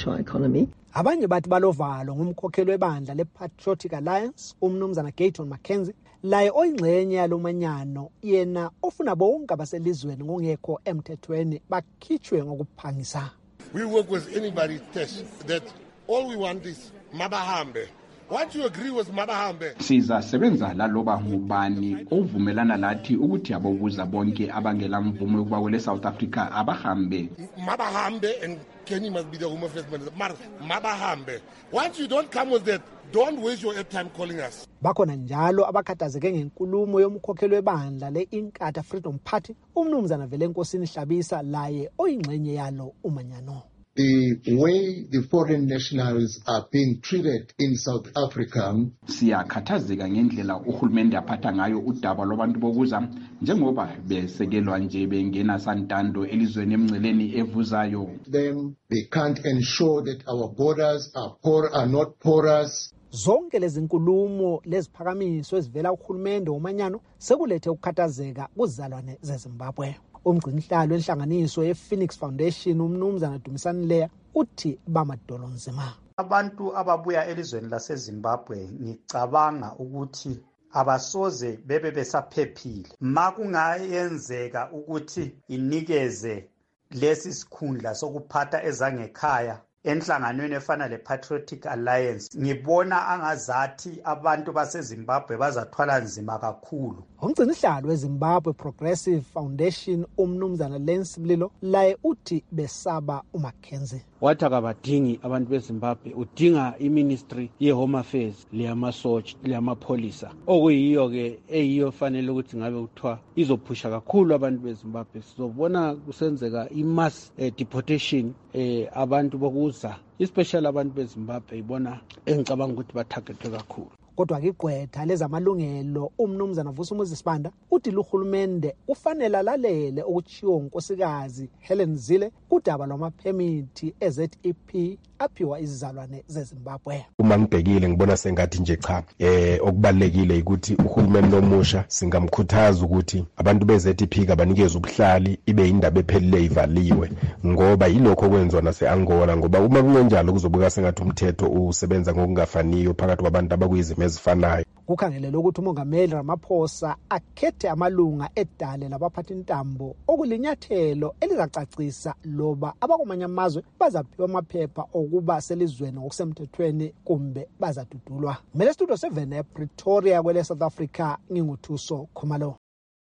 Abanye bathi balovalo ngumkhokheli webandla lePatriotic Alliance umnumzana Gayton Mackenzie laye oyingxenye yalomanyano yena ofuna bonke abaselizweni ngongekho emthethweni bakhitshwe ngokuphangisa. We work with anybody test that all we want is Mabahambe. Once you agree with Mabahambe, siza sebenza la loba ngubani ovumelana lathi ukuthi abobuza bonke abangela mvumo yokuba kwele South Africa abahambe. Mabahambe and Kenny must be the home affairs minister. Mar Mabahambe. Once you don't come with that, don't waste your time calling us. Bakhona njalo abakhathazeke ngenkulumo yomkhokheli webandla le-Inkatha Freedom Party umnumzana Velenkosini Hlabisa laye oyingxenye yalo umanyano. The way the foreign nationals are being treated in South Africa. Siyakhathazeka ngendlela uhulumende aphatha ngayo udaba lwabantu bokuza njengoba besekelwa nje bengena santando elizweni emngceleni evuzayo. Them they can't ensure that our borders are poor are not porous. Zonke lezi nkulumo leziphakamiso ezivela kuhulumende womanyano sekulethe ukukhathazeka kuzalwane zeZimbabwe. Umgcinihlalo wenhlanganiso ye-Phoenix Foundation umnumzana Dumisani Leya uthi bamadolo nzima. Abantu ababuya elizweni laseZimbabwe ngicabanga ukuthi abasoze bebe besaphephile. Makungayenzeka ukuthi inikeze lesi sikhundla sokuphatha ezangekhaya enhlanganweni efana lePatriotic Alliance, ngibona angazathi abantu baseZimbabwe bazathwala nzima kakhulu. Umgcinihlalo weZimbabwe Progressive Foundation umnumzana Lance Mlilo laye uthi besaba uMackenzie. Wathi akabadingi abantu beZimbabwe, udinga iministry ye-Home Affairs leyamasotsha leyamapholisa okuyiyo ke eyiyo fanele ukuthi ngabe kuthiwa izophusha kakhulu abantu beZimbabwe. Sizobona kusenzeka i-mass eh, deportation eh, abantu bokuza especially abantu beZimbabwe ibona engicabanga ukuthi bathagethwe kakhulu. Kodwa igqwetha lezamalungelo umnumzana Vusumuzi Sibanda uthi luhulumende ufanele alalele ukuchiwo unkosikazi Helen Zille kudaba lwamaphemithi e-Z E P aphiwa izizalwane zeZimbabwe. Uma ngibhekile ngibona sengathi nje cha eh okubalekile ukuthi uhulumeni lomusha singamkhuthaza ukuthi abantu be-Z E P kabanikeze ubuhlali ibe indaba ephelele ivaliwe ngoba yilokho okwenziwa nase-Angola ngoba uma kungenjalo kuzobuka sengathi umthetho usebenza ngokungafaniyo phakathi kwabantu abakuyizimo ezifanayo. Kukhangelelwe ukuthi umongameli Ramaphosa akhethe amalunga edale labaphathi intambo okulinyathelo elizacacisa loba abakwamanye amazwe bazaphiwa amaphepha okuba selizweni ngokusemthethweni kumbe bazadudulwa. Mele studio seven ePretoria kwele South Africa nginguthuso Khumalo.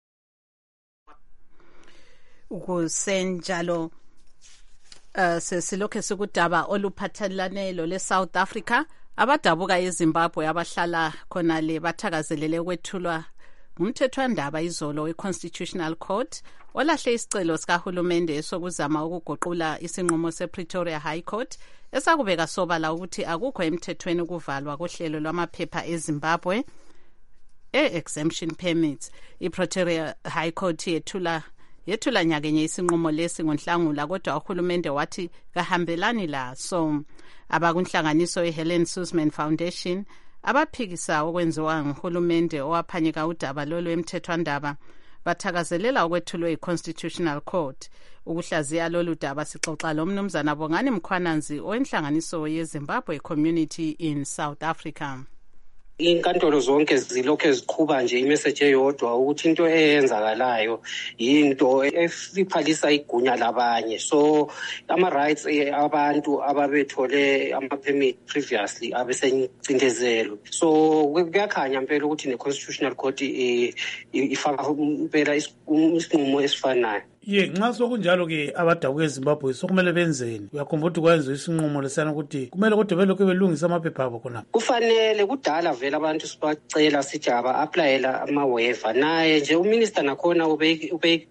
Ukusenjalo uh, sesilokhe sikudaba oluphathelane lo le South Africa. Abadabuka eZimbabwe abahlala khona le bathakazelele ukwethulwa ngumthethwandaba izolo we-Constitutional Court olahle isicelo sikahulumende sokuzama ukuguqula isinqumo sePretoria High Court esakubeka sobala ukuthi akukho emthethweni ukuvalwa kohlelo lwamaphepha eZimbabwe e-exemption permits. iPretoria High Court yethula yethula nyakenye isinqumo lesi ngonhlangula kodwa uhulumende wathi kahambelani la. So abakunhlanganiso iHelen Suzman Foundation abaphikisa okwenziwa nguhulumende owaphanyeka udaba lolo emthethwandaba bathakazelela ukwethulwa iConstitutional Court. Ukuhlaziya lolu daba sixoxa lo mnumzana Bongani Mkhwananzi owenhlanganiso yeZimbabwe Community in South Africa. Inkantolo zonke zilokho eziqhuba nje imessage eyodwa ukuthi into eyenzakalayo into esiphalisa igunya labanye. So ama rights abantu ababethole ama permit previously abesencindezelo. So kuyakhanya impela ukuthi neConstitutional Court ifaka impela isinqumo esifanayo. Ye nxa sokunjalo ke abadabuka eZimbabwe sokumele benzeni? Uyakhumbula ukuthi kwenziwa isinqumo lesana ukuthi kumele kodwa belokhu belungisa amaphepha abo khona. Kufanele kudala vele abantu sibacela sithi aba applyela ama waiver naye nje uminister nakhona ube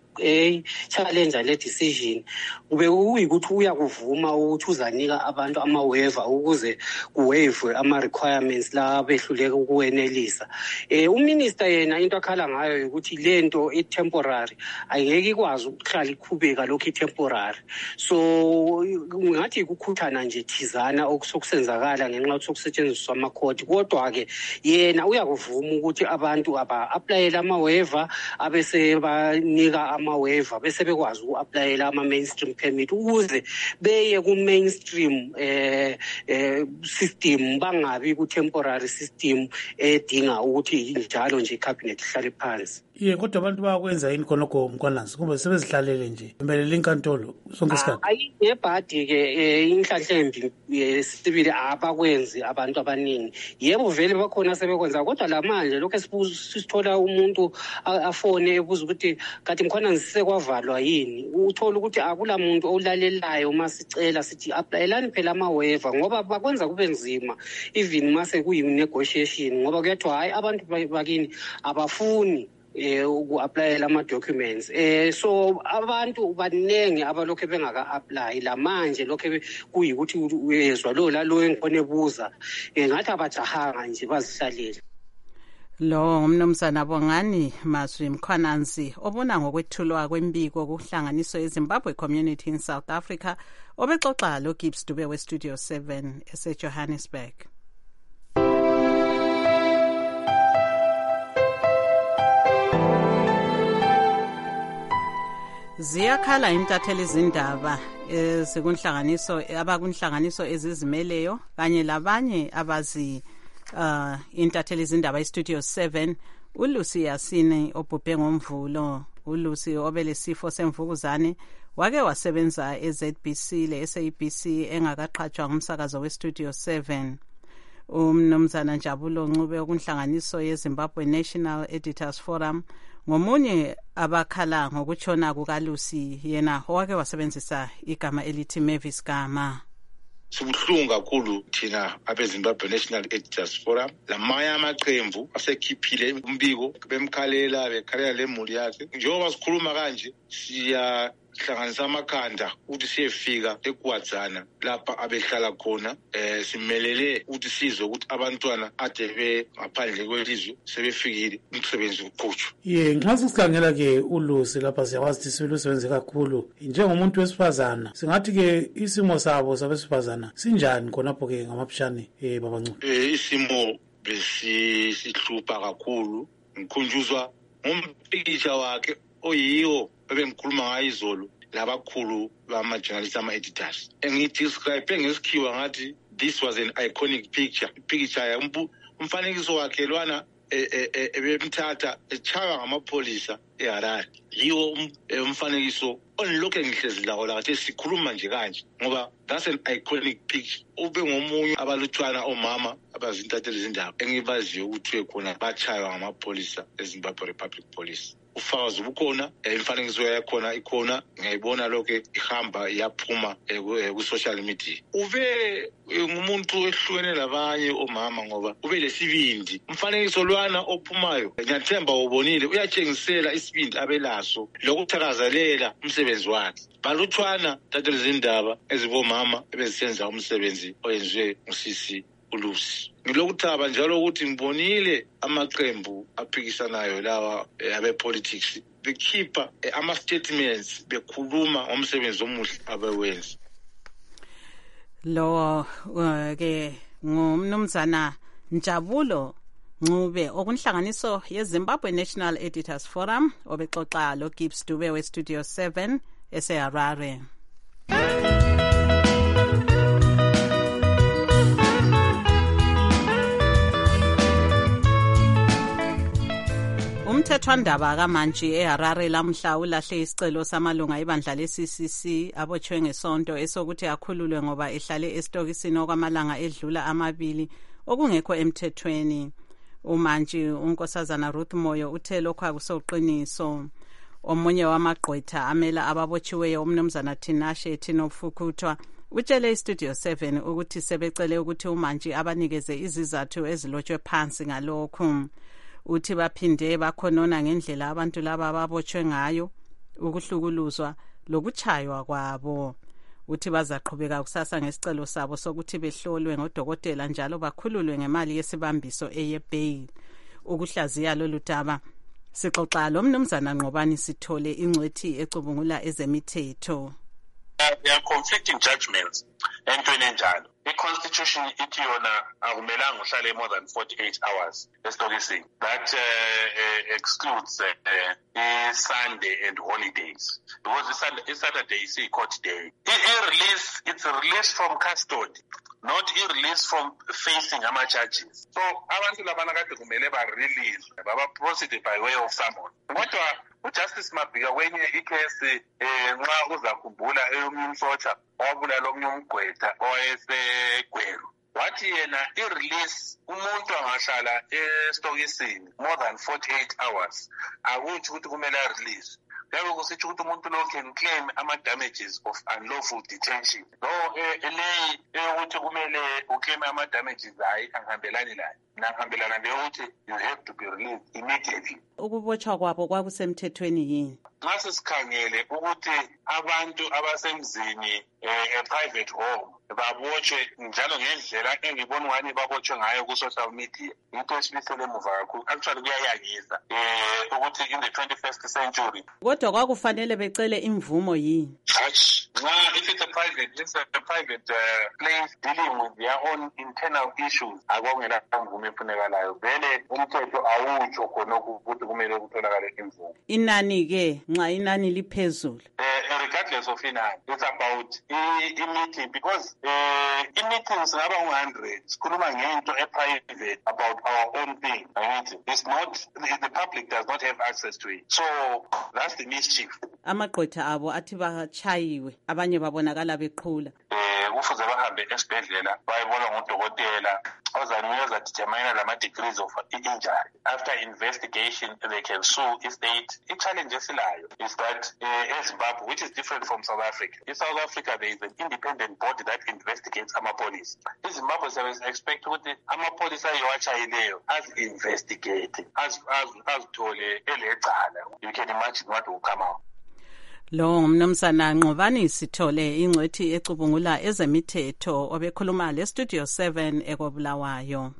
eh challenge le decision ube uyikuthi uyakuvuma ukuthi uzanika abantu ama waiver ukuze kuwaive ama requirements la behluleka ukwenelisa. Eh uminister yena into akhala ngayo ukuthi lento e temporary ayeke ikwazi ukuhlala ikhubeka lokho temporary. So ngathi ukukhuthana nje thizana okusokusenzakala ngenxa yokuthi sokusetshenziswa ama court kodwa ke yena uyakuvuma ukuthi abantu aba applyela ama waiver abese banika ama waiver bese bekwazi uku-applyela ama mainstream permit ukuze beye ku mainstream eh eh system bangabi ku temporary system edinga ukuthi njalo nje icabinet ihlale phansi. Ye kodwa abantu bayakwenza yini khonokho Mkhwananzi kumbe sebezihlalele nje bemelele inkantolo sonke isikhathi? Ayi nebhadi ke inhlahlembi sibili abakwenzi abantu abaningi. Yebo vele bakhona sebekwenza kodwa lamanje lokho sisithola umuntu afone ebuza ukuthi kanti Mkhwananzi sekwavalwa yini. Uthola ukuthi akula muntu olalelayo masicela sithi applyelani phela ama waiver ngoba bakwenza kube nzima even mase kuyi negotiation ngoba kuyathiwa hayi abantu bakini abafuni eh uku-applyela ama-documents eh so abantu banenge abalokho bengaka apply la manje lokho kuyikuthi uyezwa lo la lo engikhona ebuza ngathi abajahanga nje bazihlalele. Lo ngumnumzana Bongani Maswi Mkhwananzi obona ngokwethulwa kwembiko kuhlanganiso eZimbabwe Community in South Africa obexoxa lo Gibbs Dube we Studio seven ese Johannesburg. Ziyakhala intatheli izindaba ezikunhlanganiso abakunhlanganiso ezizimeleyo kanye labanye abazi uh intatheli izindaba eStudio seven uLucy Yasini obhubhe ngomvulo. uLucy obelesifo semvukuzane wake wasebenza eZ B C le S A B C engakaqhatshwa ngumsakazo weStudio seven. Umnumzana Njabulo Ncube okunhlanganiso yeZimbabwe National Editors Forum ngomunye abakhala ngokutshona kukaLucy yena owake wasebenzisa igama elithi Mavis Gama. Sibuhlungu kakhulu thina abeZimbabwe National Editors Forum lamanye amaqembu asekhiphile umbiko bemkhalela bekhalela lemuli yakhe njengoba sikhuluma kanje siya hlanganisa amakhanda ukuthi siyefika eGwadzana lapha abehlala khona eh simelele ukuthi sizwe ukuthi abantwana ade ngaphandle kwelizwe sebefikile umsebenzi uqhutshwa. Ye nxa sikhangela ke uLucy lapha siyakwazi ukuthi silusebenze kakhulu njengomuntu wesifazana singathi ke isimo sabo sabesifazana sinjani khonapho ke ngamapshani eh baba Ncube? Eh isimo besi sihlupha kakhulu ngikhunjuzwa umpikisha wakhe oyiwo ebengikhuluma ngayo izolo labakhulu bama journalists ama editors engidescribe ngesikhiwa ngathi this was an iconic picture picture ya umfanekiso wakhe lwana ebemthatha echaywa ngamapolisa eHarare yiwo umfanekiso onilokho engihlezi lawo la kathi sikhuluma nje kanje ngoba that's an iconic picture ube ngomunye abaluthwana omama abazintatheli izindaba engibaziyo ukuthi khona bachaywa ngamapolisa eZimbabwe Republic Police. Ufakazi ubukhona imfanekiso yakhona ikhona ngiyibona lokho ihamba yaphuma ku social media. Ube ngumuntu ehlukene labanye omama ngoba ube lesibindi umfanekiso lwana ophumayo ngiyathemba ubonile uyatshengisela isibindi abelaso lokuthakazelela umsebenzi wakhe. Baluthwana tatheli izindaba ezibomama ebezisenza umsebenzi oyenziwe ngusisi uLucy. Ngilokuthaba njalo ukuthi ngibonile amaqembu aphikisanayo lawa abe politics bekhipha ama statements bekhuluma ngomsebenzi omuhle abewenza. Lo ke ngumnumzana Njabulo Ncube okunhlanganiso yeZimbabwe National Editors Forum obexoxa lo Gibbs Dube we Studio seven eseHarare. Umthethwandaba kaMantshi eHarare lamhla ulahle isicelo samalunga ibandla le-C C C abotshwe ngesonto esokuthi akhululwe ngoba ehlale esitokisini okwamalanga edlula amabili okungekho emthethweni. uMantshi unkosazana Ruth Moyo uthe lokho akusoqiniso. Omunye wamagqwetha amela ababotshiweyo umnumzana Tinashe Tinofukuthwa utshele iStudio seven ukuthi sebecele ukuthi uMantshi abanikeze izizathu ezilotshwe phansi ngalokho. Uthi baphinde bakhonona ngendlela abantu laba ababotshwe ngayo ukuhlukuluzwa lokuchaywa kwabo. Uthi bazaqhubeka kusasa ngesicelo sabo sokuthi behlolwe ngodokotela njalo bakhululwe ngemali yesibambiso eyebail. Ukuhlaziya lolu daba sixoxa lo mnumzana Nqobani Sithole ingcwethi ecubungula ezemithetho. There are conflicting judgments entweni enjalo. I-constitution ithi yona akumelanga uhlale more than forty-eight hours esitokisini. That uh, uh, excludes uh, uh, Sunday and holidays, because Saturday is a court day. I-release, it's a release from custody, not a-release from facing ama-charges. So abantu labana kade kumele ba-release, baba-proceed by way of summons. Kodwa uJustice Mabhika kwenye ikhesi nxa uzakhumbula eyomnye umsotsha wabulala omnye umgwetha owayesegweru, wathi yena i-release umuntu angahlala esitokisini more than forty-eight hours akuthi ukuthi kumele a-release. Kuyabe kusitsho ukuthi umuntu lo can claim ama-damages of unlawful detention. No, leyi eyokuthi kumele uclaim ama-damages hayi angihambelani layo. Nangihambelana leyokuthi you have to be released immediately. Ukubotshwa kwabo kwakusemthethweni yini? Ngase sikhangele ukuthi abantu abasemzini e-private home babotshwe njalo ngendlela engibona ngani babotshwe ngayo ku-social media. Into esibisele emuva kakhulu. Actually kuyayangisa eh ukuthi in the twenty-first century. Kodwa kwakufanele becele imvumo yini? Hatch, nxa if it's a private, it's a private uh, place dealing with their own internal issues, akungela mvumo efunekalayo. Vele umthetho awutsho khona ukuthi kumele kutholakale imvumo. Inani ke nxa inani liphezulu. Uh, regardless of inani, it's about i-meeting because uh, i-meetings ngaba one hundred. Sikhuluma ngento e-private about our own thing. It's not, the public does not have access to it. So that's the mischief. Amagqwetha abo athi bachayiwe, abanye babonakala beqhula. Eh kufuze bahambe esibhedlela bayibona ngudokotela ozanikeza determine lama degrees of injury. After investigation they can sue i-state. I-challenge esilayo is that uh, Zimbabwe, which is different from South Africa. In South Africa there is an independent body that investigates ama-police. In Zimbabwe service expect ukuthi ama-police ayowachayileyo as-investigate, as-thole elecala. You can imagine what will come out. Lo mnumzana Nqobani Sithole ingcwethi ecubungula ezemithetho obekhuluma le Studio seven ekobulawayo.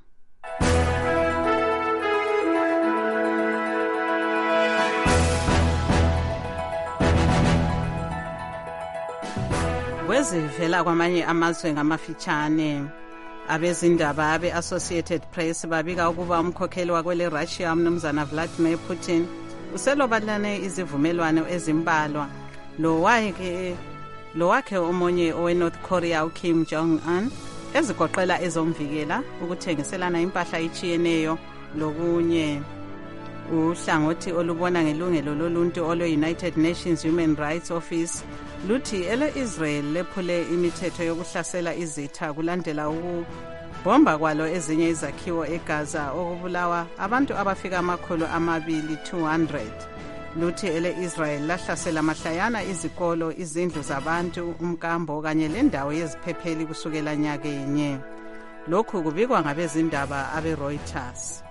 Wezivela kwamanye amazwe ngamafitshane abezindaba abe-Associated Press babika ukuba umkhokheli wakwele Russia mnumzana Vladimir Putin uselobalane izivumelwano ezimbalwa lo wakhe lo wakhe omunye owe-North Korea uKim Jong-un ezigoqela ezomvikela ukuthengiselana impahla ichiyeneyo lokunye. Uhlangothi olubona ngelungelo loluntu olwe-United Nations Human Rights Office luthi ele-Israel lephule imithetho yokuhlasela izitha kulandela ukubomba kwalo ezinye izakhiwo eGaza okubulawa abantu abafika amakhulu amabili two hundred. Luthi ele-Israel lahlasela mahlayana izikolo, izindlu zabantu, umkambo kanye lendawo yeziphepheli kusukela nyakenye. Lokhu kubikwa ngabezindaba abe-Reuters.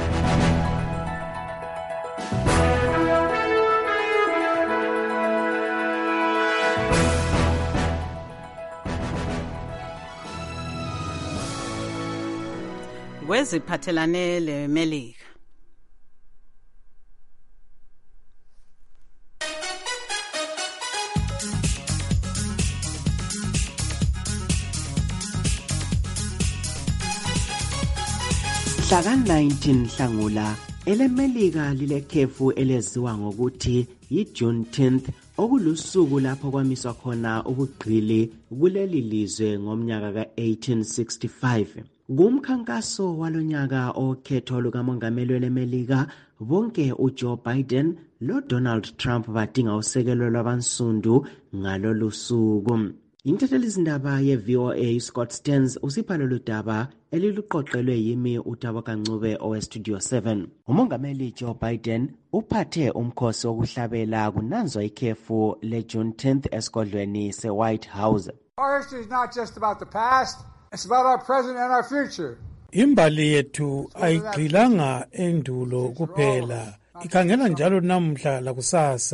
Kweziphathelane leMelika. Mhla nineteen Nhlangula eleMelika lilekhefu eleziwa ngokuthi yi-Juneteenth okulusuku lapho kwamiswa khona ubugqili kuleli lizwe ngomnyaka ka-eighteen sixty-five. Kumkhankaso walonyaka okhetho lukamongameli weMelika bonke uJoe Biden loDonald Trump badinga usekelo lwabansundu ngalolu suku. Intethelizindaba ye-V O A Scott Stearns usipha lolu daba eliluqoqelwe yimi uTabo Kancube owe-Studio seven. Umongameli Joe Biden uphathe umkhosi wokuhlabela kunanzwa ikhefu le-Juneteenth esigodlweni se-White House. Our history is not just about the past, it's about our present and our future. Imbali yethu ayigxilanga endulo kuphela, ikhangela njalo namuhla lakusasa.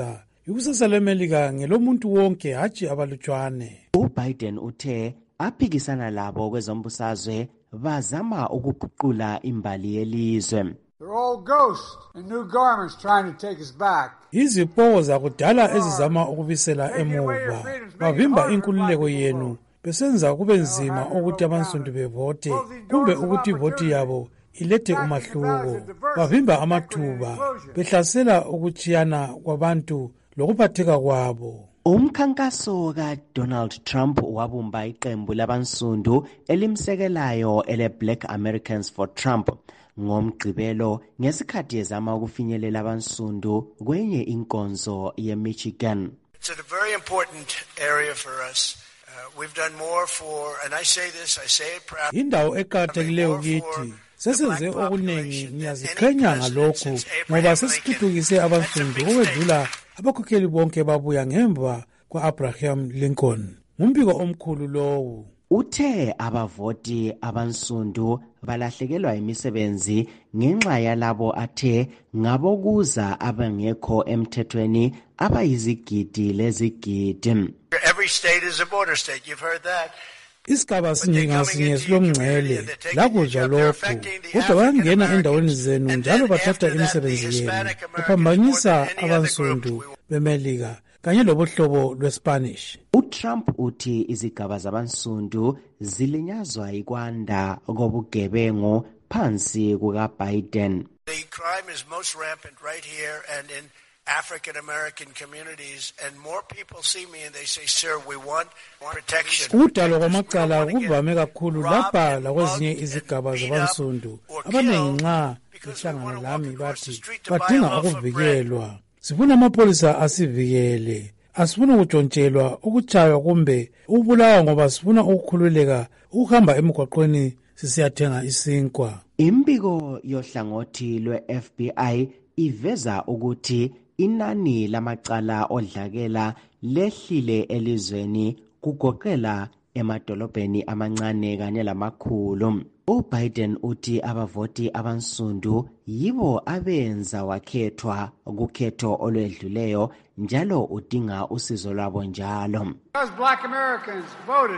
ikusasa lemelika ngelomuntu wonke hatshi abalutshwane. uBiden uthe aphikisana labo kwezombusazwe bazama ukuguqula imbali yelizwe. They're all ghosts in new garments trying to take us back. Izipowo zakudala ezizama ukubisela emuva bavimba inkululeko yenu besenza kube nzima ukuthi abansundu bevote kumbe ukuthi ivoti yabo ilethe umahluko. Bavimba amathuba behlasela ukuchiyana kwabantu lokuphatheka kwabo. Umkhankaso kaDonald Trump wabumba iqembu labansundu elimsekelayo ele Black Americans for Trump ngomgqibelo ngesikhathi ezama ukufinyelela abansundu kwenye inkonzo yeMichigan. It's a very important area for us. Uh, we've done more for, and I say this, I say it proudly. Indawo eqakathekileyo kithi sesenze okuningi ngiyaziqhenya ngalokhu ngoba sesithuthukise abansundu okwedlula abakhokheli bonke babuya ngemva kwa-Abraham Lincoln. Ngumbiko omkhulu lowu. Uthe abavoti abansundu balahlekelwa imisebenzi ngenxa yalabo athe ngabokuza abangekho emthethweni abayizigidi lezigidi. Every state is a border state. You've heard that. Isigaba sinye ngasinye silomngcele lakuzwa lokho kodwa bayangena endaweni zenu njalo bathatha imisebenzi yenu baphambanisa abansundu bemelika kanye lobuhlobo lweSpanish. uTrump uthi izigaba zabansundu zilinyazwa ikwanda kobugebengu phansi kukaBiden. The crime is most rampant right here and in African American communities, and more people see me and they say, sir, we want protection. Udalo kwamacala kuvame kakhulu lapha lakwezinye izigaba zabansundu. Abaningi nxa behlangana lami bathi badinga ukuvikelwa. Sifuna amapolisa asivikele. Asifuna ukutshontshelwa, ukutshaywa kumbe ukubulawa ngoba sifuna ukukhululeka ukuhamba emgwaqweni sisiyathenga isinkwa. Imbiko yohlangothi lwe-F B I iveza ukuthi inani lamacala odlakela lehlile elizweni kugoqela emadolobheni amancane kanye lamakhulu. uBiden uthi abavoti abansundu yibo abenza wakhethwa kukhetho olwedluleyo njalo udinga usizo lwabo njalo. Because black Americans voted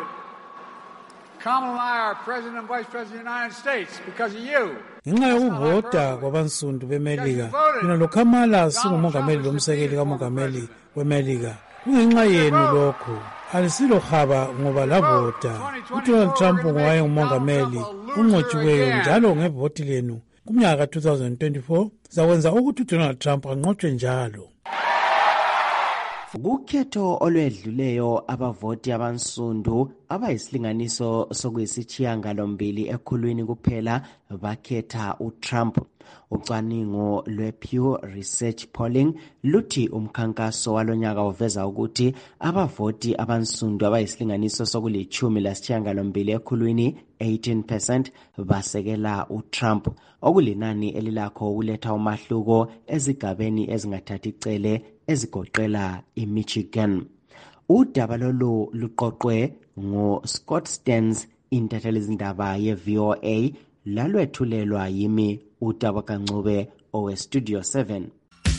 Kamala and I are President and Vice President of the United States because of you. Ngenxa yokuvota kwabansundu bemelika mina lo Kamala singumongameli lomsekeli kamongameli wemelika kungenxa yenu lokho alisilo haba ngoba lavota. uDonald Trump ngowaye ngumongameli unqotshiweyo njalo ngevoti lenu kumnyaka ka-twenty twenty-four zakwenza ukuthi uDonald Trump anqotshwe njalo. Kukhetho olwedluleyo abavoti abansundu abayisilinganiso sokuyisithiyangalombili ekhulwini kuphela bakhetha uTrump. Ucwaningo lwe-Pew Research Polling luthi umkhankaso walonyaka uveza ukuthi abavoti abansundu abayisilinganiso sokulithumi lasithiyangalombili ekhulwini eighteen percent basekela uTrump, okulinani elilakho ukuletha umahluko ezigabeni ezingathathi icele ezigoqela iMichigan. Udaba lolu luqoqwe nguScott Stearns, intatheli izindaba ye-V O A, lalwethulelwa yimi uDaba Kancube owe-Studio seven.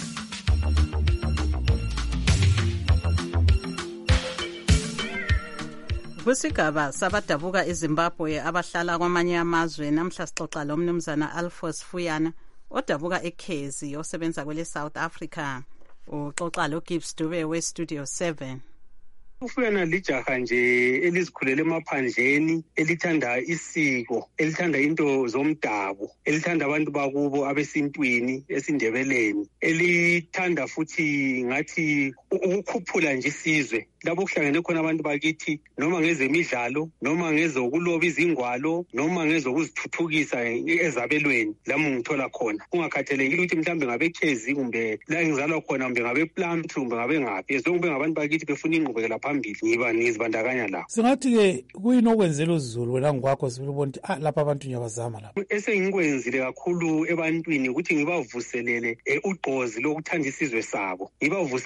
Kusigaba sabadabuka eZimbabwe abahlala kwamanye amazwe namhla sixoxa lo mnumzana Alphonse Fuyana odabuka eKhezi osebenza kwele South Africa. Uxoxa lo Gibbs Dube we-Studio seven. Ufuyana lijaha nje elizikhulele emaphandleni elithanda isiko, elithanda into zomdabu, elithanda abantu bakubo abesintwini esindebeleni, elithanda futhi ngathi ukukhuphula nje isizwe. Lapho kuhlangene khona abantu bakithi noma ngezemidlalo, noma ngezokuloba izingwalo, noma ngezokuzithuthukisa ezabelweni, lami ngithola khona. Kungakhathalekile ukuthi mhlambe ngabeKhezi kumbe la ngizalwa khona kumbe ngabePlumtree kumbe ngabe ngaphi. Ezokube ngabantu bakithi befuna ingqubekela phambili ngiba nizibandakanya lapho. Singathi ke kuyini okwenzela uZulu wena ngokwakho sibili ubonti ah lapha abantu nyabazama lapha. Esengikwenzile kakhulu ebantwini ukuthi ngibavuselele ugqozi lokuthanda isizwe sabo. Ngibavuselele futhi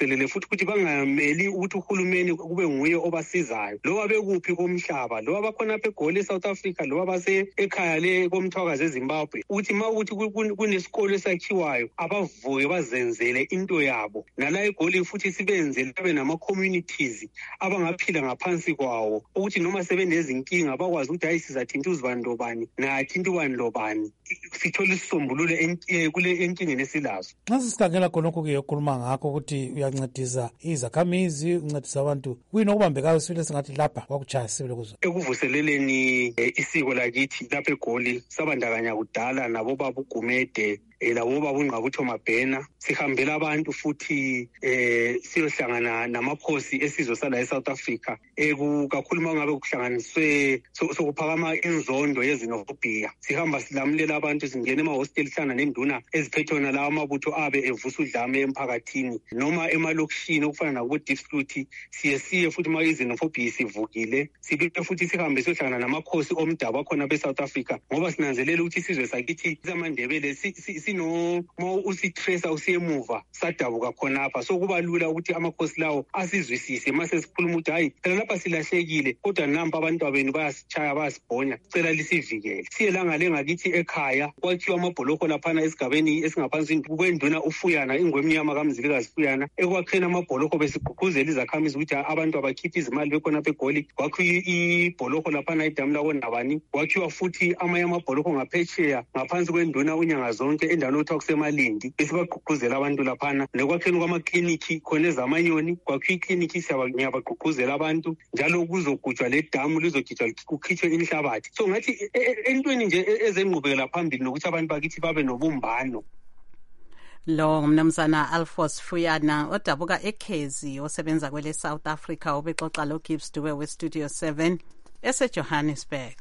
ukuthi bangameli ukuthi uhulumeni kube nguye obasizayo loba bekuphi komhlaba loba bakhona apha eGoli eSouth Africa loba base ekhaya le komthwakazi eZimbabwe ukuthi ma ukuthi kunesikolo esakhiwayo abavuke bazenzele into yabo nala eGoli futhi sibenzele babe nama communities abangaphila ngaphansi kwawo ukuthi noma sebenezinkinga bakwazi ukuthi hayi sizathinta uzibandobani nathinta ubandobani sithole isisombululo kule enkingeni esilazo. Nxa sikhangela khonokho ke yokhuluma ngakho ukuthi uyancedisa izakhamizi uncedisa abantu kuyini okubambekayo sibile singathi lapha kwakuchaya sibile kuzo ekuvuseleleni isiko lakithi lapha eGoli sabandakanya kudala nabo babugumede labo babungqabutho mabhena sihambela abantu futhi eh siyohlangana namakhosi esizwe sala eSouth Africa eku kakhulu mangabe kuhlanganiswe sokuphakama inzondo yezinofobia sihamba silamulela abantu singena ema hostel hlana nenduna eziphethona lawa amabutho abe evusa udlame emphakathini noma emalokishini okufana nabo Diepsloot siye siye futhi ma izinofobia sivukile sibe futhi sihambe siyohlangana namakhosi omdabu akhona beSouth Africa ngoba sinanzelela ukuthi isizwe sakithi zamandebele si no ma usitresa usiyemuva sadabuka khona apha so kuba lula ukuthi amakhosi lawo asizwisise mase sikhuluma ukuthi hayi phela lapha silahlekile kodwa namba abantu abenu bayasichaya bayasibhonya cela lisivikele siye la ngale ngakithi ekhaya kwakhiwa amabholoko laphana esigabeni esingaphansi kwenduna ufuyana ingwemnyama kaMzilikazi Fuyana ekwakhena amabholoko besigqugquzela izakhamizi ukuthi abantu abakhipha izimali bekhona apha eGoli kwakhiwa ibholoko laphana edamu lakonabani kwakhiwa futhi amanye amabholoko ngaphetsheya ngaphansi kwenduna unyanga zonke endaweni okuthiwa kusemalindi besibagqugquzela abantu laphana nekwakheni kwamakliniki khona ezamanyoni kwakhiwa ikliniki siyabagqugquzela abantu njalo kuzogujwa le damu lizogijwa kukhitshwe inhlabathi so ngathi entweni nje ezenqubekela phambili nokuthi abantu bakithi babe nobumbano. Lo ngumnumzana Alphonse Fuyana odabuka eKhezi osebenza kwele South Africa obexoxa lo Gibbs Dube we Studio seven ese Johannesburg.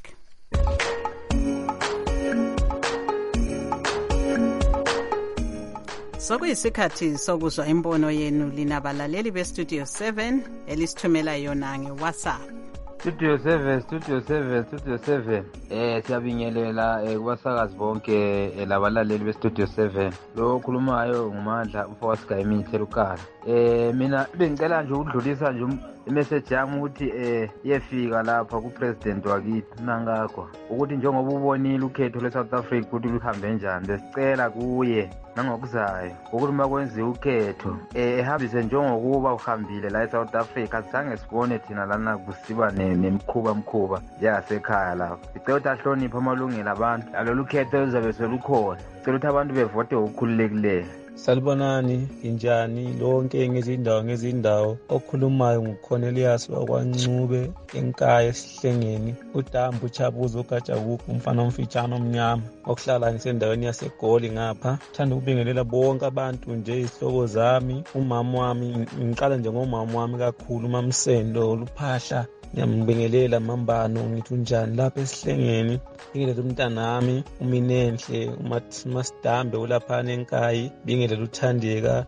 Sokuyisikhathi sokuzwa imbono yenu linabalaleli be Studio seven elisithumela yona ngeWhatsApp. Studio seven Studio seven Studio seven eh siyabingelela kubasakazi bonke labalaleli be Studio seven lo khulumayo ngumandla mfowasika imithi elukala eh mina bengicela nje ukudlulisa nje imessage yami ukuthi eh yefika lapha ku president wakithi Nangagwa ukuthi njengoba ubonile ukhetho le South Africa ukuthi luhambe njani besicela kuye nangokuzayo ukuthi makwenziwe ukhetho eh ehambise njengokuba uhambile la eSouth Africa sizange sibone thina lana kusiba nemikhuba mkhuba yasekhaya lapha sicela ukuthi ahloniphe amalungelo abantu alolu khetho lizabe selukhona sicela ukuthi abantu bevote ukukhululekileyo. Salibonani injani lonke ngezindawo ngezindawo okhulumayo nguCornelius wakwaNcube enkaya esihlengeni udambu Chabuzo Gajakuku umfana omfitshana omnyama okuhlala ngisendaweni yaseGoli ngapha thanda ukubingelela bonke abantu nje ihloko zami umama wami ngiqala nje ngomama wami kakhulu uMamsendo Luphahla ngiyambingelela Mambano ngithi unjani lapha esihlengeni bingelela umntanami uMinenhle uMasidambe ulaphana enkayi bingelela uThandeka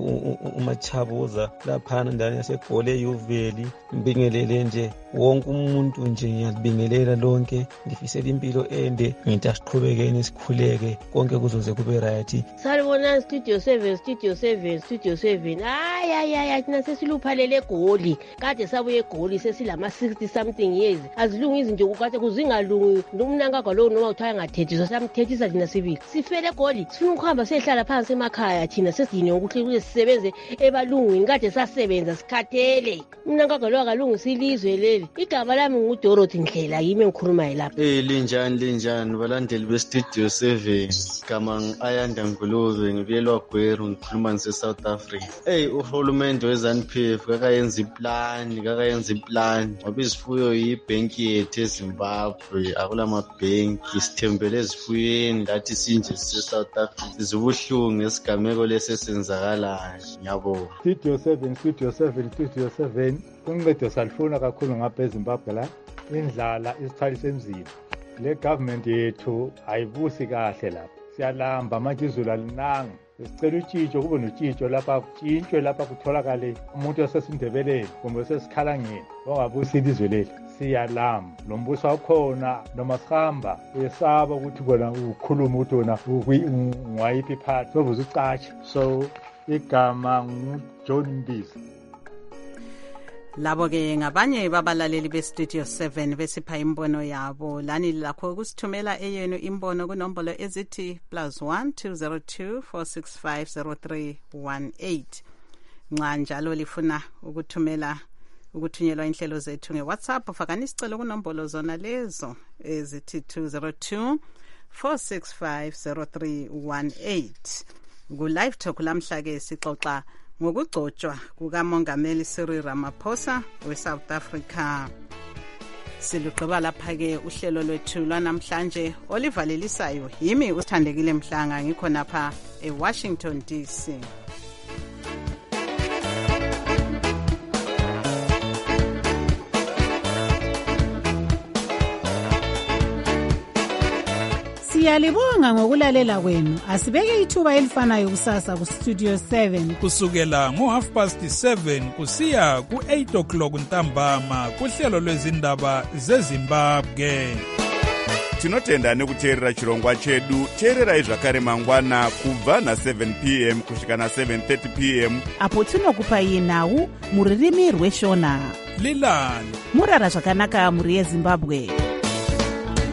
uMachabuza laphana ndani yaseGoli eYuveli ngibingelele nje wonke umuntu nje ngiyabingelela lonke ngifisela impilo ende ngithi asiqhubekeni sikhuleke konke kuzoze kube right. Salibona Studio seven Studio seven Studio seven ay ay ay thina sesiluphalele eGoli kade sabuye eGoli sesilama sixty something years azilungi izinto ukade kuzingalungi nomnangagwa lo noma uthaya ngathethiswa samthethisa thina sibili sifele eGoli sifuna ukuhamba sehlala phansi emakhaya thina sesidine ukuthi kule sisebenze ebalungwini kade sasebenza sikhathele umnangagwa lo akalungisa ilizwe leli igama lami nguDorothy Ndlela yimi engikhuluma lapha. Eh linjani linjani balandeli be Studio seven gama ngayanda Ngulube ngibiyelwa Gweru ngikhuluma nse South Africa. Eh uhulumende weZANU-P F kakayenza iplan kakayenza iplan ngoba izifuyo yibank yethu eZimbabwe akula mabhenki sithembele ezifuyeni lathi sinje sise South Africa sizibuhlungu ngesigameko lesesenzakalayo ngiyabonga. Studio seven Studio seven Studio seven uncedo salifuna kakhulu ngapha eZimbabwe la indlala isithwalise enzima le government yethu ayibusi kahle lapha siyalamba manje izulu alinanga sicela utshintsho kube notshintsho lapha kutshintshwe lapha kutholakale umuntu osesindebeleni kumbe osesikhalangeni ongabusi ilizwe leli siyalamba lo mbuso wakhona noma sihamba uyesaba ukuthi bona ukhuluma ukuthi wona ungwayiphi part sobuze ucatshe so igama nguJohn Mbizi. Labo-ke ngabanye babalaleli bestudio seven besipha imbono yabo. Lani lakho ukusithumela eyenu imbono kunombolo ezithi plus one two zero two four six five zero three one eight. Nxa njalo lifuna ukuthumela ukuthunyelwa inhlelo zethu nge-WhatsApp, ufakani isicelo kunombolo zona lezo ezithi two zero two four six five zero three one eight. Ku-live talk lamhla-ke sixoxa ngokugcotshwa kukamongameli Cyril Ramaphosa we-South Africa. Silugqiba lapha-ke uhlelo lwethu lwanamhlanje olivalelisayo yimi usithandekile Mhlanga, ngikho napha eWashington D C. Siyalibonga ngokulalela kwenu. Asibeke ithuba elifanayo kusasa ku Studio seven kusukela ngo half past seven kusiya ku eight o'clock ntambama kuhlelo lwezindaba zeZimbabwe. Tinotenda nekuteerera chirongwa chedu. Teererai zvakare mangwana kubva na seven p m kusvika na seven thirty p m apo tinokupai nhau muririmi rweshona. Lilani murara zvakanaka muri yeZimbabwe.